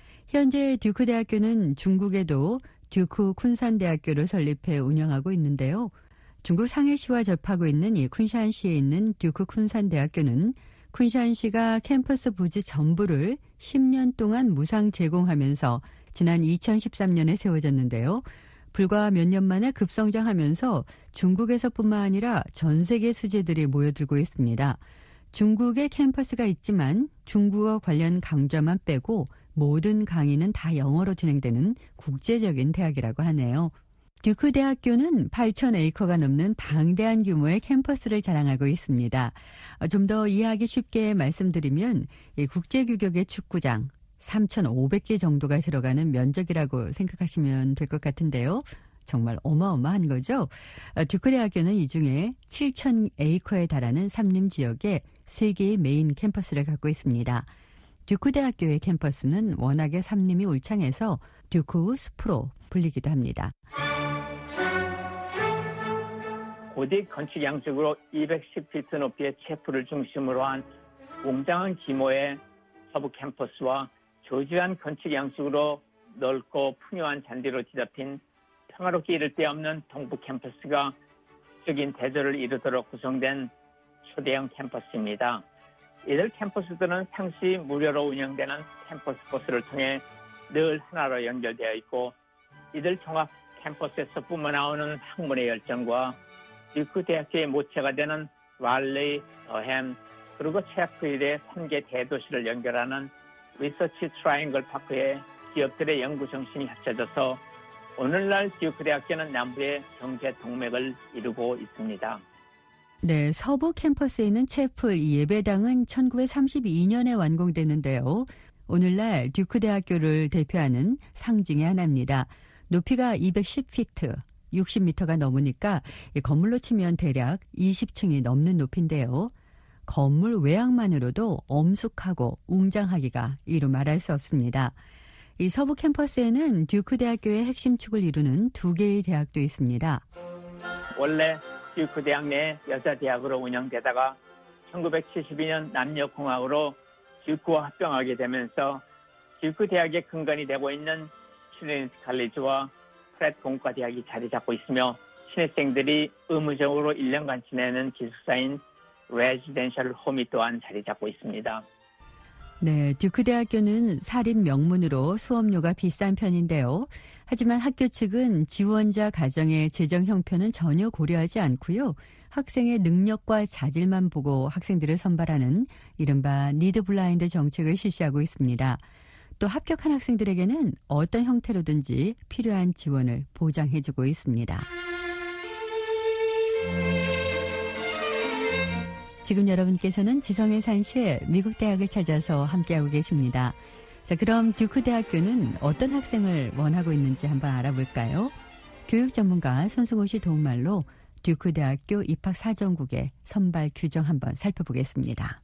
현재 듀크 대학교는 중국에도 듀크 쿤산대학교를 설립해 운영하고 있는데요. 중국 상해시와 접하고 있는 이 쿤샨시에 있는 듀크 쿤산대학교는 쿤샨시가 캠퍼스 부지 전부를 10년 동안 무상 제공하면서 지난 2013년에 세워졌는데요. 불과 몇 년 만에 급성장하면서 중국에서뿐만 아니라 전 세계 수재들이 모여들고 있습니다. 중국에 캠퍼스가 있지만 중국어 관련 강좌만 빼고 모든 강의는 다 영어로 진행되는 국제적인 대학이라고 하네요. 듀크 대학교는 8,000에이커가 넘는 방대한 규모의 캠퍼스를 자랑하고 있습니다. 좀 더 이해하기 쉽게 말씀드리면 국제규격의 축구장 3,500개 정도가 들어가는 면적이라고 생각하시면 될 것 같은데요. 정말 어마어마한 거죠. 듀크 대학교는 이 중에 7,000에이커에 달하는 산림 지역에 3개의 메인 캠퍼스를 갖고 있습니다. 듀크 대학교의 캠퍼스는 워낙에 산림이 울창해서 듀크 숲으로 불리기도 합니다. 고대 건축 양식으로 210피트 높이의 체프를 중심으로 한 웅장한 규모의 서부 캠퍼스와 조지한 건축 양식으로 넓고 풍요한 잔디로 뒤덮인 평화롭게 이를 데 없는 동부 캠퍼스가 극적인 대조를 이루도록 구성된 초대형 캠퍼스입니다. 이들 캠퍼스들은 상시 무료로 운영되는 캠퍼스 버스를 통해 늘 하나로 연결되어 있고 이들 종합 캠퍼스에서 뿜어나오는 학문의 열정과 듀크 대학교의 모체가 되는 랄리, 더햄, 그리고 체아크힐의 3개 대도시를 연결하는 리서치 트라이앵글 파크의 기업들의 연구 정신이 합쳐져서 오늘날 듀크 대학교는 남부의 경제 동맥을 이루고 있습니다. 네, 서부 캠퍼스에 있는 채플 예배당은 1932년에 완공됐는데요. 오늘날 듀크 대학교를 대표하는 상징의 하나입니다. 높이가 210피트, 60m가 넘으니까 건물로 치면 대략 20층이 넘는 높이인데요. 건물 외양만으로도 엄숙하고 웅장하기가 이루 말할 수 없습니다. 이 서부 캠퍼스에는 듀크 대학교의 핵심 축을 이루는 2개의 대학도 있습니다. 원래 듀크 대학 내 여자 대학으로 운영되다가 1972년 남녀공학으로 듀크와 합병하게 되면서 듀크 대학의 근간이 되고 있는 트리니티 칼리지와 프렛 공과대학이 자리 잡고 있으며 신입생들이 의무적으로 1년간 지내는 기숙사인 레지덴셜 홈이 또한 자리 잡고 있습니다. 네, 듀크 대학교는 사립 명문으로 수업료가 비싼 편인데요. 하지만 학교 측은 지원자 가정의 재정 형편은 전혀 고려하지 않고요. 학생의 능력과 자질만 보고 학생들을 선발하는 이른바 니드 블라인드 정책을 실시하고 있습니다. 또 합격한 학생들에게는 어떤 형태로든지 필요한 지원을 보장해주고 있습니다. 지금 여러분께서는 지성의 산실 미국 대학을 찾아서 함께하고 계십니다. 자, 그럼 듀크 대학교는 어떤 학생을 원하고 있는지 한번 알아볼까요? 교육 전문가 손승호 씨 도움말로 듀크 대학교 입학 사정국의 선발 규정 한번 살펴보겠습니다.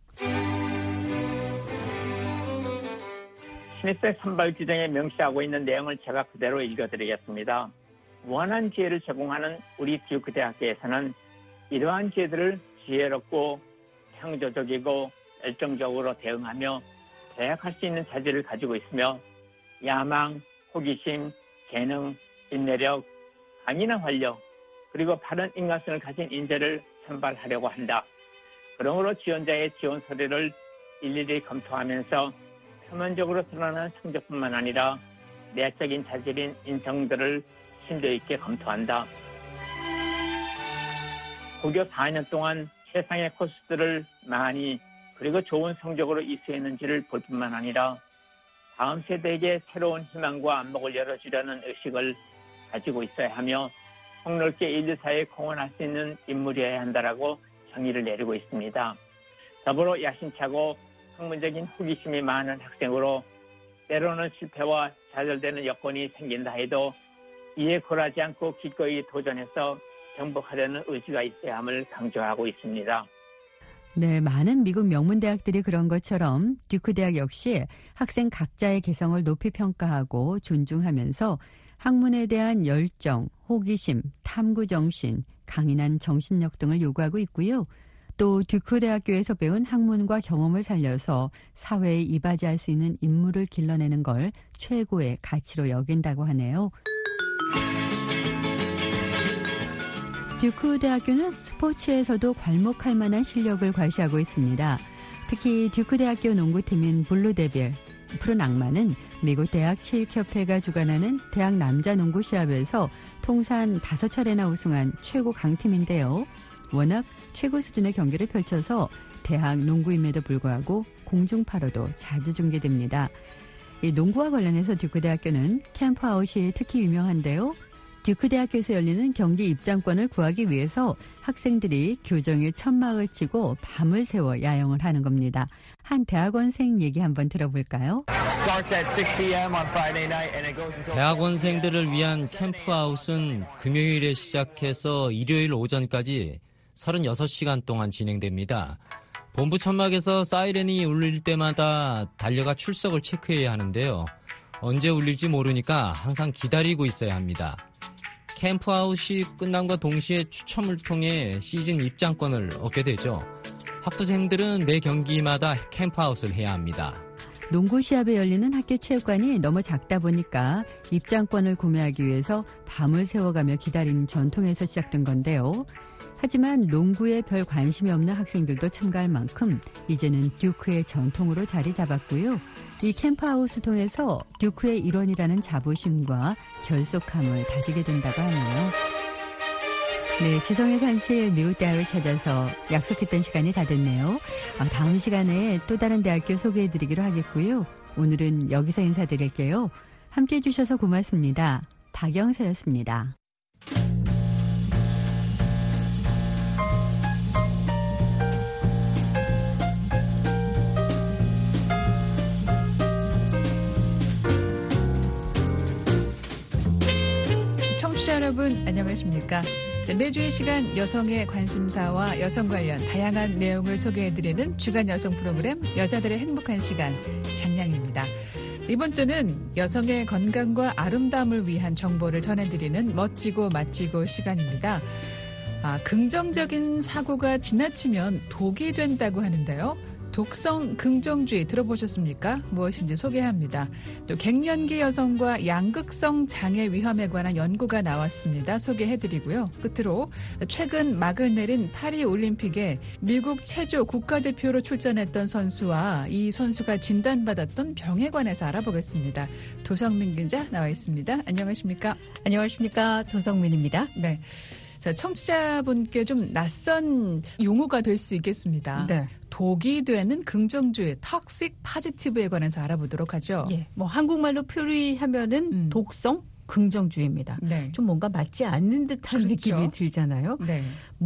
신입생 선발 규정에 명시하고 있는 내용을 제가 그대로 읽어드리겠습니다. 무한한 기회를 제공하는 우리 듀크 대학교에서는 이러한 기회들을 지혜롭고 창조적이고 열정적으로 대응하며 대학할 수 있는 자질을 가지고 있으며 야망, 호기심, 재능, 인내력, 강인한 활력, 그리고 바른 인간성을 가진 인재를 선발하려고 한다. 그러므로 지원자의 지원 서류를 일일이 검토하면서 표면적으로 드러나는 성적뿐만 아니라 내적인 자질인 인성들을 심도 있게 검토한다. 고교 4년 동안 세상의 코스들을 많이 그리고 좋은 성적으로 이수했는지를 볼 뿐만 아니라 다음 세대에게 새로운 희망과 안목을 열어주려는 의식을 가지고 있어야 하며 폭넓게 인류사회에 공헌할 수 있는 인물이어야 한다라고 정의를 내리고 있습니다. 더불어 야심차고 학문적인 호기심이 많은 학생으로 때로는 실패와 좌절되는 여건이 생긴다 해도 이에 굴하지 않고 기꺼이 도전해서 정복하려는 의지가 있어야 함을 강조하고 있습니다. 네, 많은 미국 명문대학들이 그런 것처럼 듀크 대학 역시 학생 각자의 개성을 높이 평가하고 존중하면서 학문에 대한 열정, 호기심, 탐구정신, 강인한 정신력 등을 요구하고 있고요. 또 듀크 대학교에서 배운 학문과 경험을 살려서 사회에 이바지할 수 있는 인물을 길러내는 걸 최고의 가치로 여긴다고 하네요. 듀크 대학교는 스포츠에서도 괄목할 만한 실력을 과시하고 있습니다. 특히 듀크 대학교 농구팀인 블루데빌, 푸른 악마는 미국 대학 체육협회가 주관하는 대학 남자 농구 시합에서 통산 5차례나 우승한 최고 강팀인데요. 워낙 최고 수준의 경기를 펼쳐서 대학 농구임에도 불구하고 공중파로도 자주 중계됩니다. 이 농구와 관련해서 듀크 대학교는 캠프아웃이 특히 유명한데요. 듀크 대학교에서 열리는 경기 입장권을 구하기 위해서 학생들이 교정에 천막을 치고 밤을 새워 야영을 하는 겁니다. 한 대학원생 얘기 한번 들어볼까요? 대학원생들을 위한 캠프아웃은 금요일에 시작해서 일요일 오전까지 36시간 동안 진행됩니다. 본부 천막에서 사이렌이 울릴 때마다 달려가 출석을 체크해야 하는데요. 언제 울릴지 모르니까 항상 기다리고 있어야 합니다. 캠프아웃이 끝남과 동시에 추첨을 통해 시즌 입장권을 얻게 되죠. 학부생들은 매 경기마다 캠프아웃을 해야 합니다. 농구 시합에 열리는 학교 체육관이 너무 작다 보니까 입장권을 구매하기 위해서 밤을 새워가며 기다리는 전통에서 시작된 건데요. 하지만 농구에 별 관심이 없는 학생들도 참가할 만큼 이제는 듀크의 전통으로 자리 잡았고요. 이 캠프아웃을 통해서 듀크의 일원이라는 자부심과 결속함을 다지게 된다고 하네요. 네, 지성의 산실 미국 대학을 찾아서 약속했던 시간이 다 됐네요. 다음 시간에 또 다른 대학교 소개해드리기로 하겠고요. 오늘은 여기서 인사드릴게요. 함께해 주셔서 고맙습니다. 박영서였습니다. 청취자 여러분 안녕하십니까? 매주의 시간 여성의 관심사와 여성 관련 다양한 내용을 소개해드리는 주간 여성 프로그램 여자들의 행복한 시간 장량입니다. 이번 주는 여성의 건강과 아름다움을 위한 정보를 전해드리는 멋지고 맛지고 시간입니다. 긍정적인 사고가 지나치면 독이 된다고 하는데요. 독성 긍정주의 들어보셨습니까? 무엇인지 소개합니다. 또 갱년기 여성과 양극성 장애 위험에 관한 연구가 나왔습니다. 소개해드리고요. 끝으로 최근 막을 내린 파리 올림픽에 미국 체조 국가대표로 출전했던 선수와 이 선수가 진단받았던 병에 관해서 알아보겠습니다. 도성민 기자 나와 있습니다. 안녕하십니까? 안녕하십니까? 도성민입니다. 네. 자, 청취자분께 좀 낯선 용어가 될 수 있겠습니다. 네. 독이 되는 긍정주의, 턱식 파지티브에 관해서 알아보도록 하죠. 예. 뭐 한국말로 표현하면은 독성 긍정주의입니다. 네. 좀 뭔가 맞지 않는 듯한 그렇죠. 느낌이 들잖아요. 네.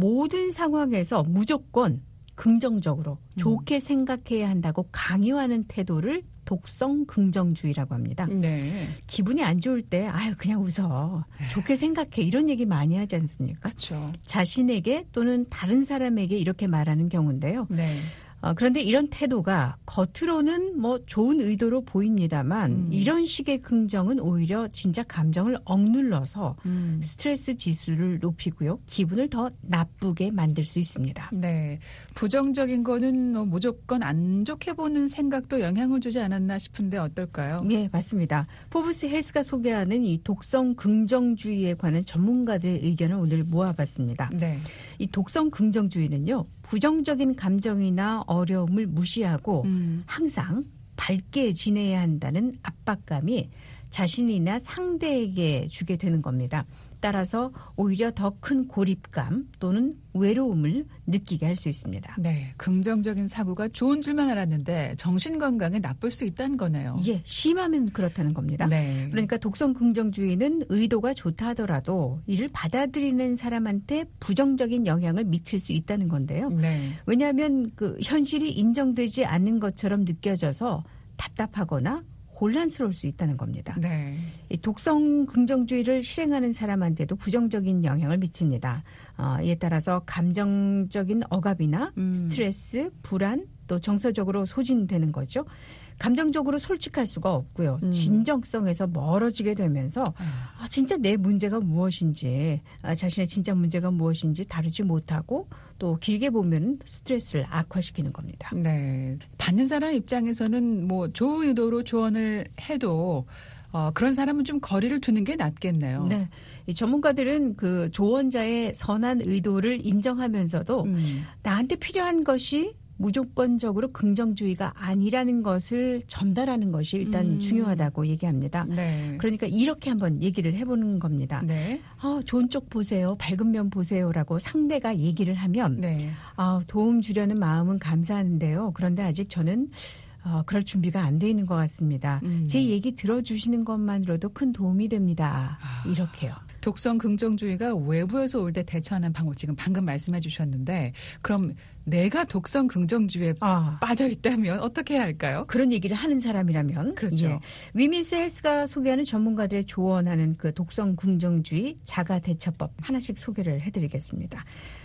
모든 상황에서 무조건 긍정적으로 좋게 생각해야 한다고 강요하는 태도를 독성 긍정주의라고 합니다. 네. 기분이 안 좋을 때 아유 그냥 웃어. 좋게 생각해. 이런 얘기 많이 하지 않습니까? 그렇죠. 자신에게 또는 다른 사람에게 이렇게 말하는 경우인데요. 네. 그런데 이런 태도가 겉으로는 뭐 좋은 의도로 보입니다만 이런 식의 긍정은 오히려 진짜 감정을 억눌러서 스트레스 지수를 높이고요. 기분을 더 나쁘게 만들 수 있습니다. 네. 부정적인 거는 뭐 무조건 안 좋게 보는 생각도 영향을 주지 않았나 싶은데 어떨까요? 네, 맞습니다. 포브스 헬스가 소개하는 이 독성 긍정주의에 관한 전문가들의 의견을 오늘 모아봤습니다. 네. 이 독성 긍정주의는요. 부정적인 감정이나 어려움을 무시하고 항상 밝게 지내야 한다는 압박감이 자신이나 상대에게 주게 되는 겁니다. 따라서 오히려 더 큰 고립감 또는 외로움을 느끼게 할 수 있습니다. 네, 긍정적인 사고가 좋은 줄만 알았는데 정신건강에 나쁠 수 있다는 거네요. 예, 심하면 그렇다는 겁니다. 네. 그러니까 독성 긍정주의는 의도가 좋다 하더라도 이를 받아들이는 사람한테 부정적인 영향을 미칠 수 있다는 건데요. 네. 왜냐하면 그 현실이 인정되지 않는 것처럼 느껴져서 답답하거나 혼란스러울 수 있다는 겁니다. 네. 이 독성 긍정주의를 실행하는 사람한테도 부정적인 영향을 미칩니다. 이에 따라서 감정적인 억압이나 스트레스, 불안, 또 정서적으로 소진되는 거죠. 감정적으로 솔직할 수가 없고요. 진정성에서 멀어지게 되면서 진짜 내 문제가 무엇인지 자신의 진짜 문제가 무엇인지 다루지 못하고 또 길게 보면 스트레스를 악화시키는 겁니다. 네, 받는 사람 입장에서는 뭐 좋은 의도로 조언을 해도 그런 사람은 좀 거리를 두는 게 낫겠네요. 네. 이 전문가들은 그 조언자의 선한 의도를 인정하면서도 나한테 필요한 것이 무조건적으로 긍정주의가 아니라는 것을 전달하는 것이 일단 중요하다고 얘기합니다. 네. 그러니까 이렇게 한번 얘기를 해보는 겁니다. 네. 좋은 쪽 보세요. 밝은 면 보세요라고 상대가 얘기를 하면 네. 도움 주려는 마음은 감사한데요. 그런데 아직 저는 그럴 준비가 안 돼 있는 것 같습니다. 제 얘기 들어주시는 것만으로도 큰 도움이 됩니다. 이렇게요. 독성 긍정주의가 외부에서 올 때 대처하는 방법 지금 방금 말씀해 주셨는데 그럼 내가 독성 긍정주의에 빠져 있다면 어떻게 해야 할까요? 그런 얘기를 하는 사람이라면. 그렇죠. 예. 위민스 헬스가 소개하는 전문가들의 조언하는 그 독성 긍정주의 자가 대처법 하나씩 소개를 해드리겠습니다.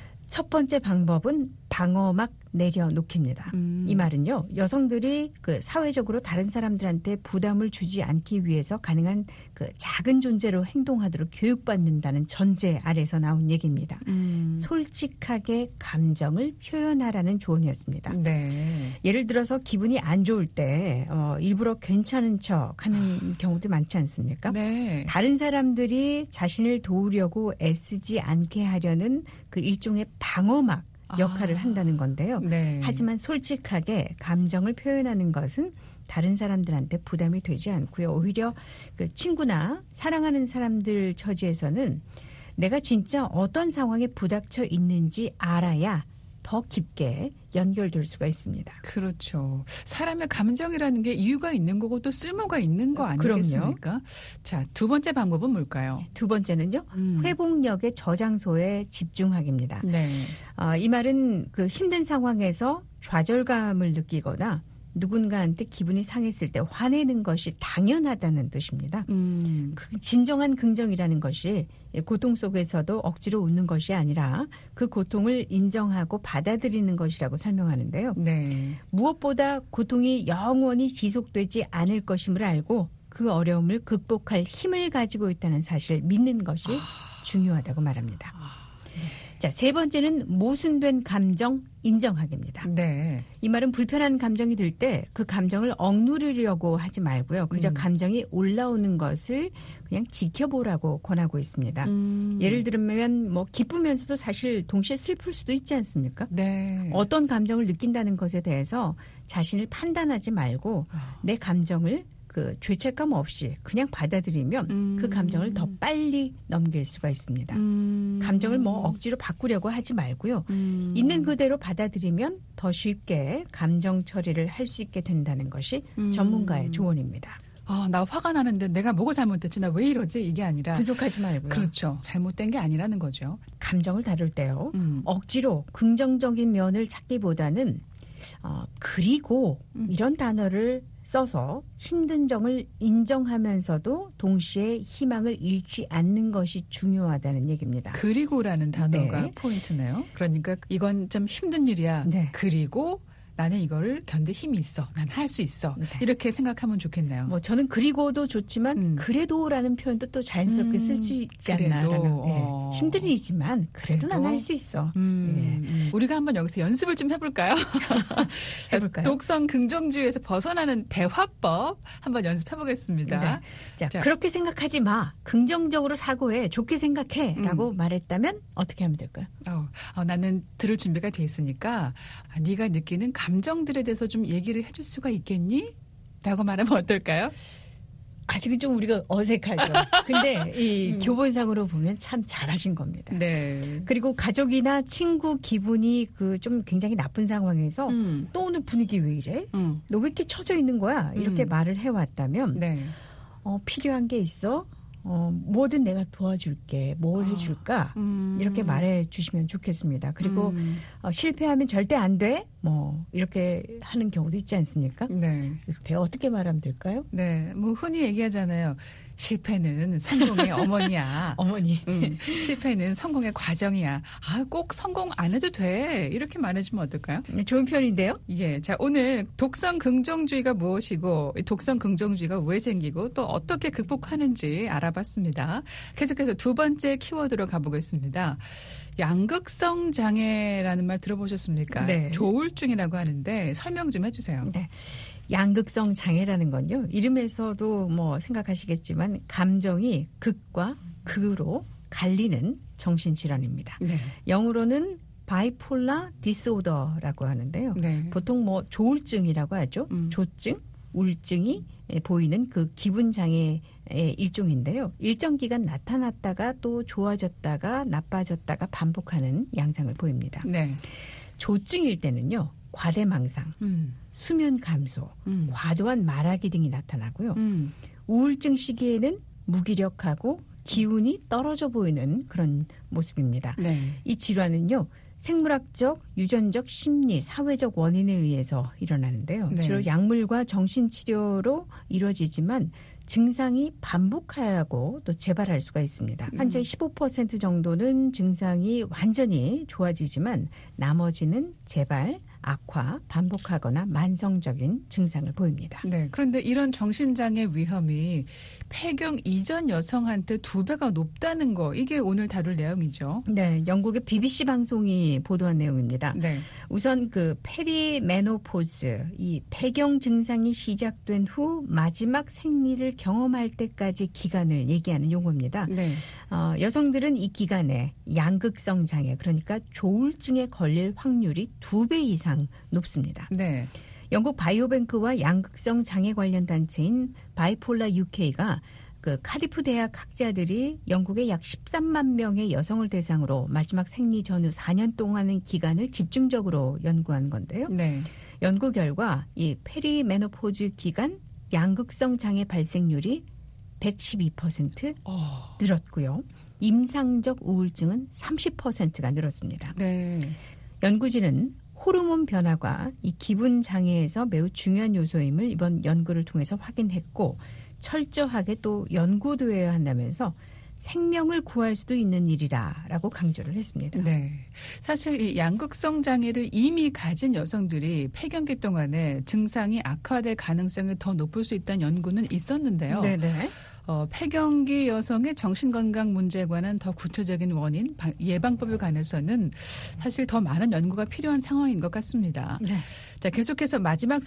첫 번째 방법은 방어막 내려놓기입니다. 이 말은요. 여성들이 그 사회적으로 다른 사람들한테 부담을 주지 않기 위해서 가능한 그 작은 존재로 행동하도록 교육받는다는 전제 아래서 나온 얘기입니다. 솔직하게 감정을 표현하라는 조언이었습니다. 네. 예를 들어서 기분이 안 좋을 때 일부러 괜찮은 척하는 경우도 많지 않습니까? 네. 다른 사람들이 자신을 도우려고 애쓰지 않게 하려는 그 일종의 방어막 역할을 한다는 건데요. 네. 하지만 솔직하게 감정을 표현하는 것은 다른 사람들한테 부담이 되지 않고요. 오히려 그 친구나 사랑하는 사람들 처지에서는 내가 진짜 어떤 상황에 부닥쳐 있는지 알아야 더 깊게 연결될 수가 있습니다. 그렇죠. 사람의 감정이라는 게 이유가 있는 거고 또 쓸모가 있는 거 아니겠습니까? 그럼요. 자, 두 번째 방법은 뭘까요? 두 번째는요. 회복력의 저장소에 집중하기입니다. 네. 이 말은 그 힘든 상황에서 좌절감을 느끼거나 누군가한테 기분이 상했을 때 화내는 것이 당연하다는 뜻입니다. 그 진정한 긍정이라는 것이 고통 속에서도 억지로 웃는 것이 아니라 그 고통을 인정하고 받아들이는 것이라고 설명하는데요. 네. 무엇보다 고통이 영원히 지속되지 않을 것임을 알고 그 어려움을 극복할 힘을 가지고 있다는 사실을 믿는 것이 중요하다고 말합니다. 자, 세 번째는 모순된 감정 인정하기입니다. 네. 이 말은 불편한 감정이 들 때 그 감정을 억누르려고 하지 말고요. 그저 감정이 올라오는 것을 그냥 지켜보라고 권하고 있습니다. 예를 들면 뭐 기쁘면서도 사실 동시에 슬플 수도 있지 않습니까? 네. 어떤 감정을 느낀다는 것에 대해서 자신을 판단하지 말고 내 감정을 그 죄책감 없이 그냥 받아들이면 그 감정을 더 빨리 넘길 수가 있습니다. 감정을 뭐 억지로 바꾸려고 하지 말고요. 있는 그대로 받아들이면 더 쉽게 감정 처리를 할 수 있게 된다는 것이 전문가의 조언입니다. 나 화가 나는데 내가 뭐가 잘못됐지? 나 왜 이러지? 이게 아니라. 부족하지 말고요. 그렇죠. 잘못된 게 아니라는 거죠. 감정을 다룰 때요. 억지로 긍정적인 면을 찾기보다는 그리고 이런 단어를 써서 힘든 점을 인정하면서도 동시에 희망을 잃지 않는 것이 중요하다는 얘기입니다. 그리고라는 단어가 포인트네요. 그러니까 이건 좀 힘든 일이야. 그리고 나는 이거를 견딜 힘이 있어. 난 할 수 있어. 이렇게 생각하면 좋겠네요. 뭐 저는 그리고도 좋지만 그래도라는 표현도 또 자연스럽게 쓸 수 있지 않나라는. 힘든 일이지만 그래도 난 할 수 있어. 우리가 한번 여기서 연습을 좀 해볼까요? 해볼까요? 독성 긍정주의에서 벗어나는 대화법 한번 연습해보겠습니다. 자, 그렇게 생각하지 마. 긍정적으로 사고해. 좋게 생각해. 라고 말했다면 어떻게 하면 될까요? 나는 들을 준비가 돼 있으니까 네가 느끼는 감정들에 대해서 좀 얘기를 해줄 수가 있겠니? 라고 말하면 어떨까요? 아직은 좀 우리가 어색하죠. 근데 이 교본상으로 보면 참 잘하신 겁니다. 네. 그리고 가족이나 친구 기분이 그 좀 굉장히 나쁜 상황에서 또 오늘 분위기 왜 이래? 너 왜 이렇게 처져 있는 거야? 이렇게 말을 해왔다면 필요한 게 있어? 뭐든 내가 도와줄게. 뭘 해줄까? 이렇게 말해 주시면 좋겠습니다. 그리고 실패하면 절대 안 돼? 뭐 이렇게 하는 경우도 있지 않습니까? 네. 이렇게 어떻게 말하면 될까요? 네. 뭐 흔히 얘기하잖아요. 실패는 성공의 어머니야. 어머니. 실패는 성공의 과정이야. 꼭 성공 안 해도 돼. 이렇게 말해주면 어떨까요? 좋은 편인데요? 예. 자, 오늘 독성 긍정주의가 무엇이고, 독성 긍정주의가 왜 생기고, 또 어떻게 극복하는지 알아봤습니다. 계속해서 두 번째 키워드로 가보겠습니다. 양극성 장애라는 말 들어보셨습니까? 네. 조울증이라고 하는데 설명 좀 해주세요. 네. 양극성 장애라는 건요. 이름에서도 뭐 생각하시겠지만 감정이 극과 극으로 갈리는 정신질환입니다. 네. 영어로는 바이폴라 디스오더라고 하는데요. 네. 보통 뭐 조울증이라고 하죠. 조증, 우울증이 보이는 그 기분 장애의 일종인데요. 일정 기간 나타났다가 또 좋아졌다가 나빠졌다가 반복하는 양상을 보입니다. 네. 조증일 때는요. 과대망상, 수면 감소, 과도한 말하기 등이 나타나고요. 우울증 시기에는 무기력하고 기운이 떨어져 보이는 그런 모습입니다. 네. 이 질환은요. 생물학적, 유전적, 심리, 사회적 원인에 의해서 일어나는데요. 네. 주로 약물과 정신치료로 이루어지지만 증상이 반복하고 또 재발할 수가 있습니다. 환자의 15% 정도는 증상이 완전히 좋아지지만 나머지는 재발, 악화, 반복하거나 만성적인 증상을 보입니다. 네. 그런데 이런 정신장애 위험이 폐경 이전 여성한테 2배가 높다는 거, 이게 오늘 다룰 내용이죠. 네. 영국의 BBC 방송이 보도한 내용입니다. 네. 우선 그 페리메노포즈, 이 폐경 증상이 시작된 후 마지막 생리를 경험할 때까지 기간을 얘기하는 용어입니다. 네. 여성들은 이 기간에 양극성 장애, 그러니까 조울증에 걸릴 확률이 2배 이상 높습니다. 네. 영국 바이오뱅크와 양극성 장애 관련 단체인 바이폴라 UK가 그 카디프 대학 학자들이 영국의 약 13만 명의 여성을 대상으로 마지막 생리 전후 4년 동안의 기간을 집중적으로 연구한 건데요. 네. 연구 결과 이 페리메노포즈 기간 양극성 장애 발생률이 112% 늘었고요. 임상적 우울증은 30%가 늘었습니다. 네. 연구진은 호르몬 변화가 이 기분 장애에서 매우 중요한 요소임을 이번 연구를 통해서 확인했고 철저하게 또 연구되어야 한다면서 생명을 구할 수도 있는 일이라고 강조를 했습니다. 네. 사실 이 양극성 장애를 이미 가진 여성들이 폐경기 동안에 증상이 악화될 가능성이 더 높을 수 있다는 연구는 있었는데요. 네네. 폐경기 여성의 정신건강 문제에 관한 더 구체적인 원인, 예방법에 관해서는 사실 더 많은 연구가 필요한 상황인 것 같습니다. 네. 자, 계속해서 마지막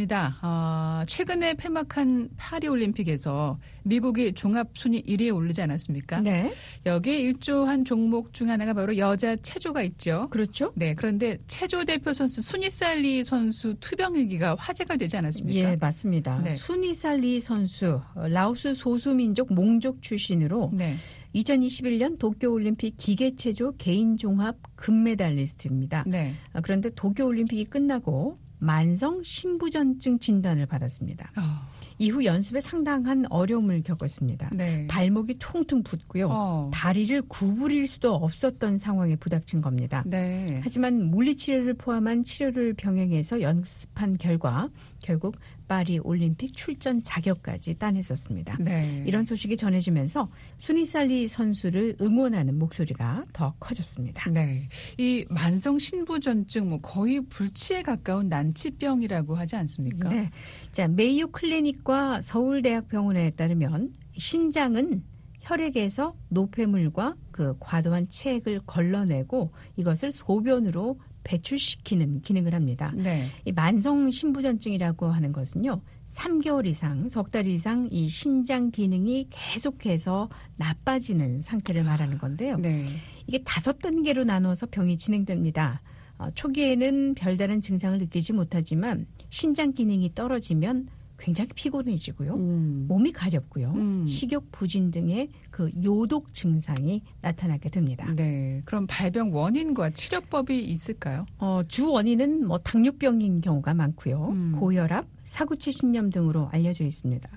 소식입니다. 최근에 폐막한 파리올림픽에서 미국이 종합순위 1위에 오르지 않았습니까? 네. 여기에 일조한 종목 중 하나가 바로 여자 체조가 있죠. 그렇죠. 네. 그런데 체조 대표 선수 수니살리 선수 투병일기가 화제가 되지 않았습니까? 예, 맞습니다. 네. 수니살리 선수, 라오스 소수민족 몽족 출신으로 네. 2021년 도쿄올림픽 기계체조 개인종합 금메달리스트입니다. 네. 그런데 도쿄올림픽이 끝나고 만성 신부전증 진단을 받았습니다. 이후 연습에 상당한 어려움을 겪었습니다. 네. 발목이 퉁퉁 붓고요. 다리를 구부릴 수도 없었던 상황에 부닥친 겁니다. 네. 하지만 물리치료를 포함한 치료를 병행해서 연습한 결과 결국 파리 올림픽 출전 자격까지 따냈었습니다. 네. 이런 소식이 전해지면서 수니살리 선수를 응원하는 목소리가 더 커졌습니다. 네. 이 만성 신부전증 거의 불치에 가까운 난치병이라고 하지 않습니까? 네. 자, 메이오 클리닉과 서울대학병원에 따르면 신장은 혈액에서 노폐물과 그 과도한 체액을 걸러내고 이것을 소변으로 배출시키는 기능을 합니다. 네. 이 만성 신부전증이라고 하는 것은요. 3개월 이상, 석 달 이상 이 신장 기능이 계속해서 나빠지는 상태를 말하는 건데요. 네. 이게 5단계로 나눠서 병이 진행됩니다. 초기에는 별다른 증상을 느끼지 못하지만 신장 기능이 떨어지면 굉장히 피곤해지고요. 몸이 가렵고요. 식욕 부진 등의 그 요독 증상이 나타나게 됩니다. 네. 그럼 발병 원인과 치료법이 있을까요? 주 원인은 당뇨병인 경우가 많고요. 고혈압, 사구체 신염 등으로 알려져 있습니다.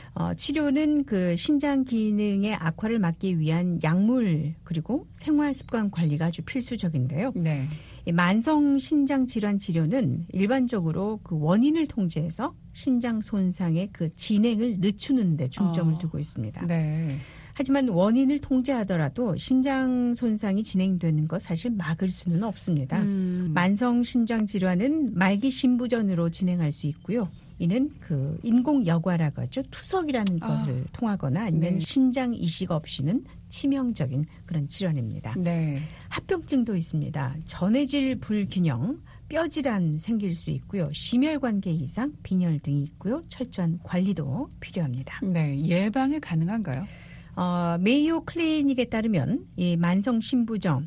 치료는 그 신장 기능의 악화를 막기 위한 약물 그리고 생활 습관 관리가 아주 필수적인데요. 네. 만성 신장 질환 치료는 일반적으로 그 원인을 통제해서 신장 손상의 그 진행을 늦추는 데 중점을 두고 있습니다. 네. 하지만 원인을 통제하더라도 신장 손상이 진행되는 것 사실 막을 수는 없습니다. 만성 신장 질환은 말기 신부전으로 진행할 수 있고요. 이는 그 인공 여과라고 하죠. 투석이라는 것을 통하거나 아니면 네. 신장 이식 없이는 치명적인 그런 질환입니다. 네. 합병증도 있습니다. 전해질 불균형, 뼈질환 생길 수 있고요. 심혈관계 이상, 빈혈 등이 있고요. 철저한 관리도 필요합니다. 네. 예방이 가능한가요? 메이오 클리닉에 따르면 이 만성 신부전,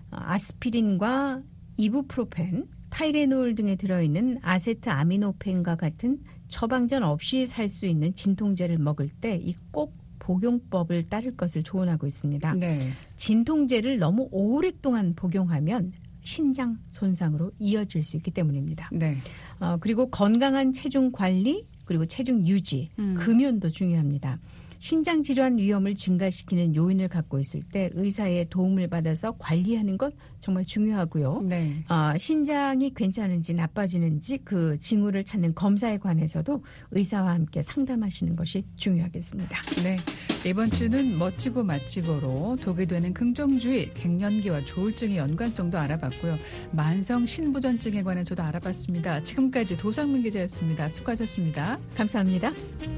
아스피린과 이부프로펜, 타이레놀 등에 들어있는 아세트아미노펜과 같은 처방전 없이 살 수 있는 진통제를 먹을 때 이 꼭 복용법을 따를 것을 조언하고 있습니다. 네. 진통제를 너무 오랫동안 복용하면 신장 손상으로 이어질 수 있기 때문입니다. 네. 그리고 건강한 체중 관리 그리고 체중 유지, 금연도 중요합니다. 신장 질환 위험을 증가시키는 요인을 갖고 있을 때 의사의 도움을 받아서 관리하는 것 정말 중요하고요. 네. 신장이 괜찮은지 나빠지는지 그 징후를 찾는 검사에 관해서도 의사와 함께 상담하시는 것이 중요하겠습니다. 네. 이번 주는 멋지고 마치고로 독이 되는 긍정주의, 갱년기와 조울증의 연관성도 알아봤고요. 만성 신부전증에 관해서도 알아봤습니다. 지금까지 도상민 기자였습니다. 수고하셨습니다. 감사합니다.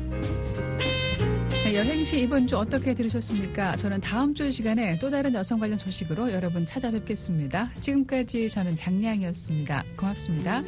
네, 여행시 이번 주 어떻게 들으셨습니까? 저는 다음 주 시간에 또 다른 여성 관련 소식으로 여러분 찾아뵙겠습니다. 지금까지 저는 장량이었습니다. 고맙습니다.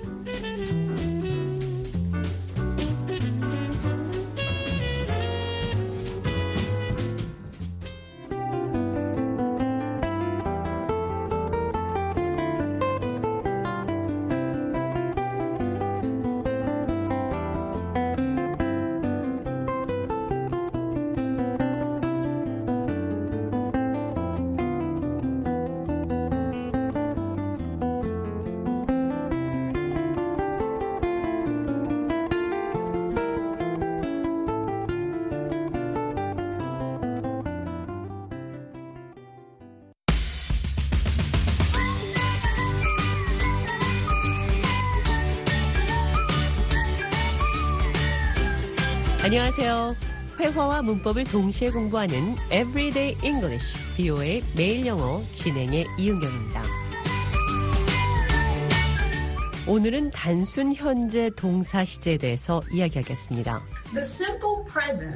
안녕하세요. 회화와 문법을 동시에 공부하는 Everyday English, BO의 매일 영어 진행의 이은경입니다. 오늘은 단순 현재 동사 시제에 대해서 이야기하겠습니다. The simple present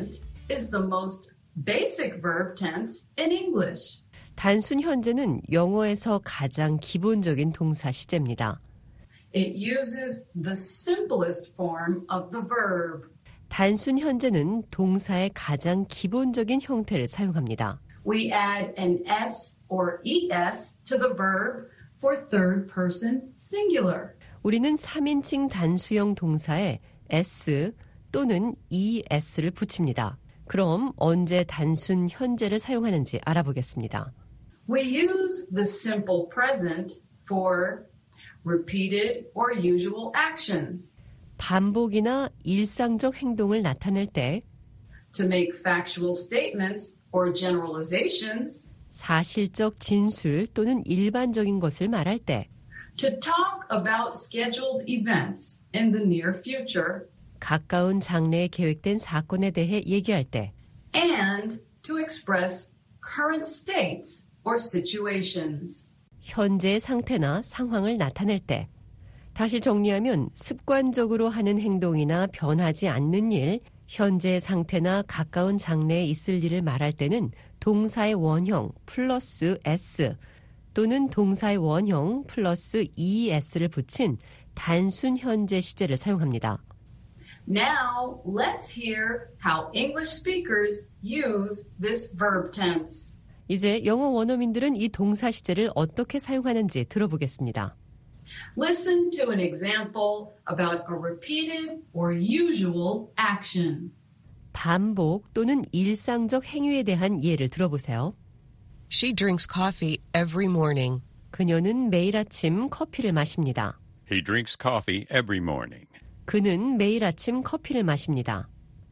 is the most basic verb tense in English. 단순 현재는 영어에서 가장 기본적인 동사 시제입니다. It uses the simplest form of the verb. 단순 현재는 동사의 가장 기본적인 형태를 사용합니다. We add an s or es to the verb for third person singular. 우리는 3인칭 단수형 동사에 s 또는 es를 붙입니다. 그럼 언제 단순 현재를 사용하는지 알아보겠습니다. We use the simple present for repeated or usual actions. 반복이나 일상적 행동을 나타낼 때 To make factual statements or generalizations. 사실적 진술 또는 일반적인 것을 말할 때 To talk about scheduled events in the near future. 가까운 장래에 계획된 사건에 대해 얘기할 때 And to express current states or situations. 현재의 상태나 상황을 나타낼 때 다시 정리하면 습관적으로 하는 행동이나 변하지 않는 일, 현재의 상태나 가까운 장래에 있을 일을 말할 때는 동사의 원형 플러스 s 또는 동사의 원형 플러스 es를 붙인 단순 현재 시제를 사용합니다. Now, let's hear how English speakers use this verb tense. 이제 영어 원어민들은 이 동사 시제를 어떻게 사용하는지 들어보겠습니다. Listen to an example about a repeated or usual action. 반복 또는 일상적 행위에 대한 예를 들어보세요. She drinks coffee every morning. 그녀는 매일 아침 커피를 마십니다. He drinks coffee every morning. 그는 매일 아침 커피를 마십니다.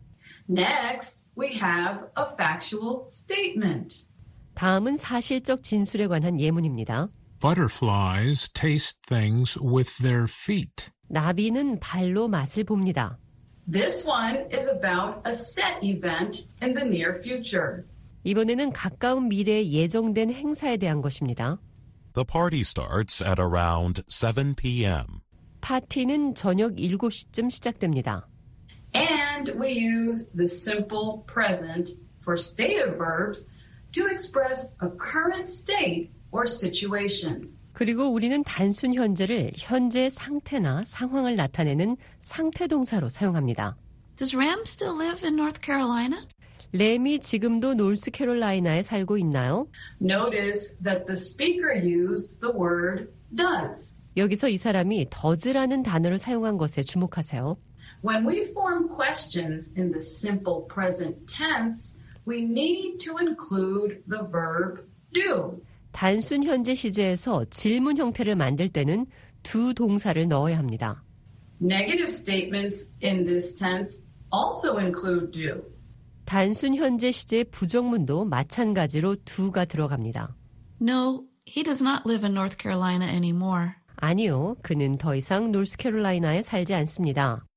Next, we have a factual statement. 다음은 사실적 진술에 관한 예문입니다. Butterflies taste things with their feet. 나비는 발로 맛을 봅니다. This one is about a set event in the near future. 이번에는 가까운 미래에 예정된 행사에 대한 것입니다. The party starts at around 7 p.m. 파티는 저녁 7시쯤 시작됩니다. And we use the simple present for stative verbs to express a current state or situation. 그리고 우리는 단순 현재를 현재의 상태나 상황을 나타내는 상태 동사로 사용합니다. Does Ram still live in North Carolina? 램이 지금도 노스캐롤라이나에 살고 있나요? Notice that the speaker used the word does. 여기서 이 사람이 does라는 단어를 사용한 것에 주목하세요. When we form questions in the simple present tense, we need to include the verb do. 단순 현재 시제에서 질문 형태를 만들 때는 do 동사를 넣어야 합니다. Negative statements in this tense also include do. 단순 현재 시제의 부정문도 마찬가지로 do가 들어갑니다. No, he does not live in North Carolina anymore. 아니요, 그는 더 이상 노스캐롤라이나에 살지 않습니다.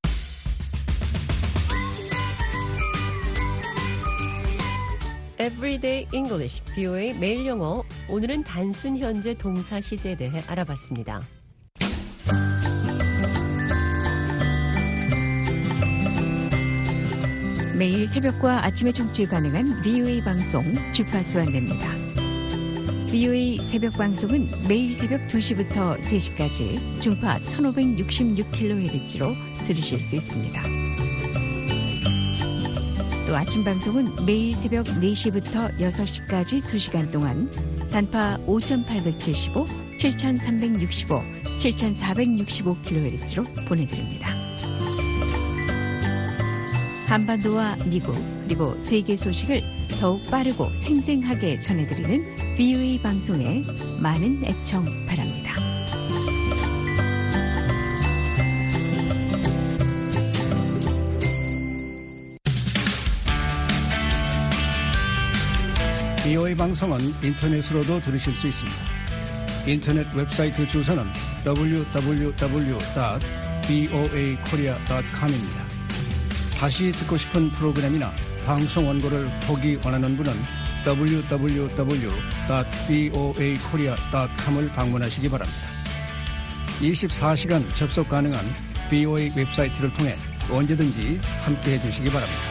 Everyday English, VOA 매일 영어. 오늘은 단순 현재 동사 시제에 대해 알아봤습니다. 매일 새벽과 아침에 청취 가능한 VOA 방송 주파수 안내입니다. VOA 새벽 방송은 매일 새벽 2시부터 3시까지 중파 1566kHz로 들으실 수 있습니다. 또 아침 방송은 매일 새벽 4시부터 6시까지 2시간 동안 단파 5875, 7365, 7465kHz로 보내드립니다. 한반도와 미국 그리고 세계 소식을 더욱 빠르고 생생하게 전해드리는 VOA 방송에 많은 애청 바랍니다. VOA 방송은 인터넷으로도 들으실 수 있습니다. 인터넷 웹사이트 주소는 www.voakorea.com입니다. 다시 듣고 싶은 프로그램이나 방송 원고를 보기 원하는 분은 www.voakorea.com을 방문하시기 바랍니다. 24시간 접속 가능한 VOA 웹사이트를 통해 언제든지 함께해 주시기 바랍니다.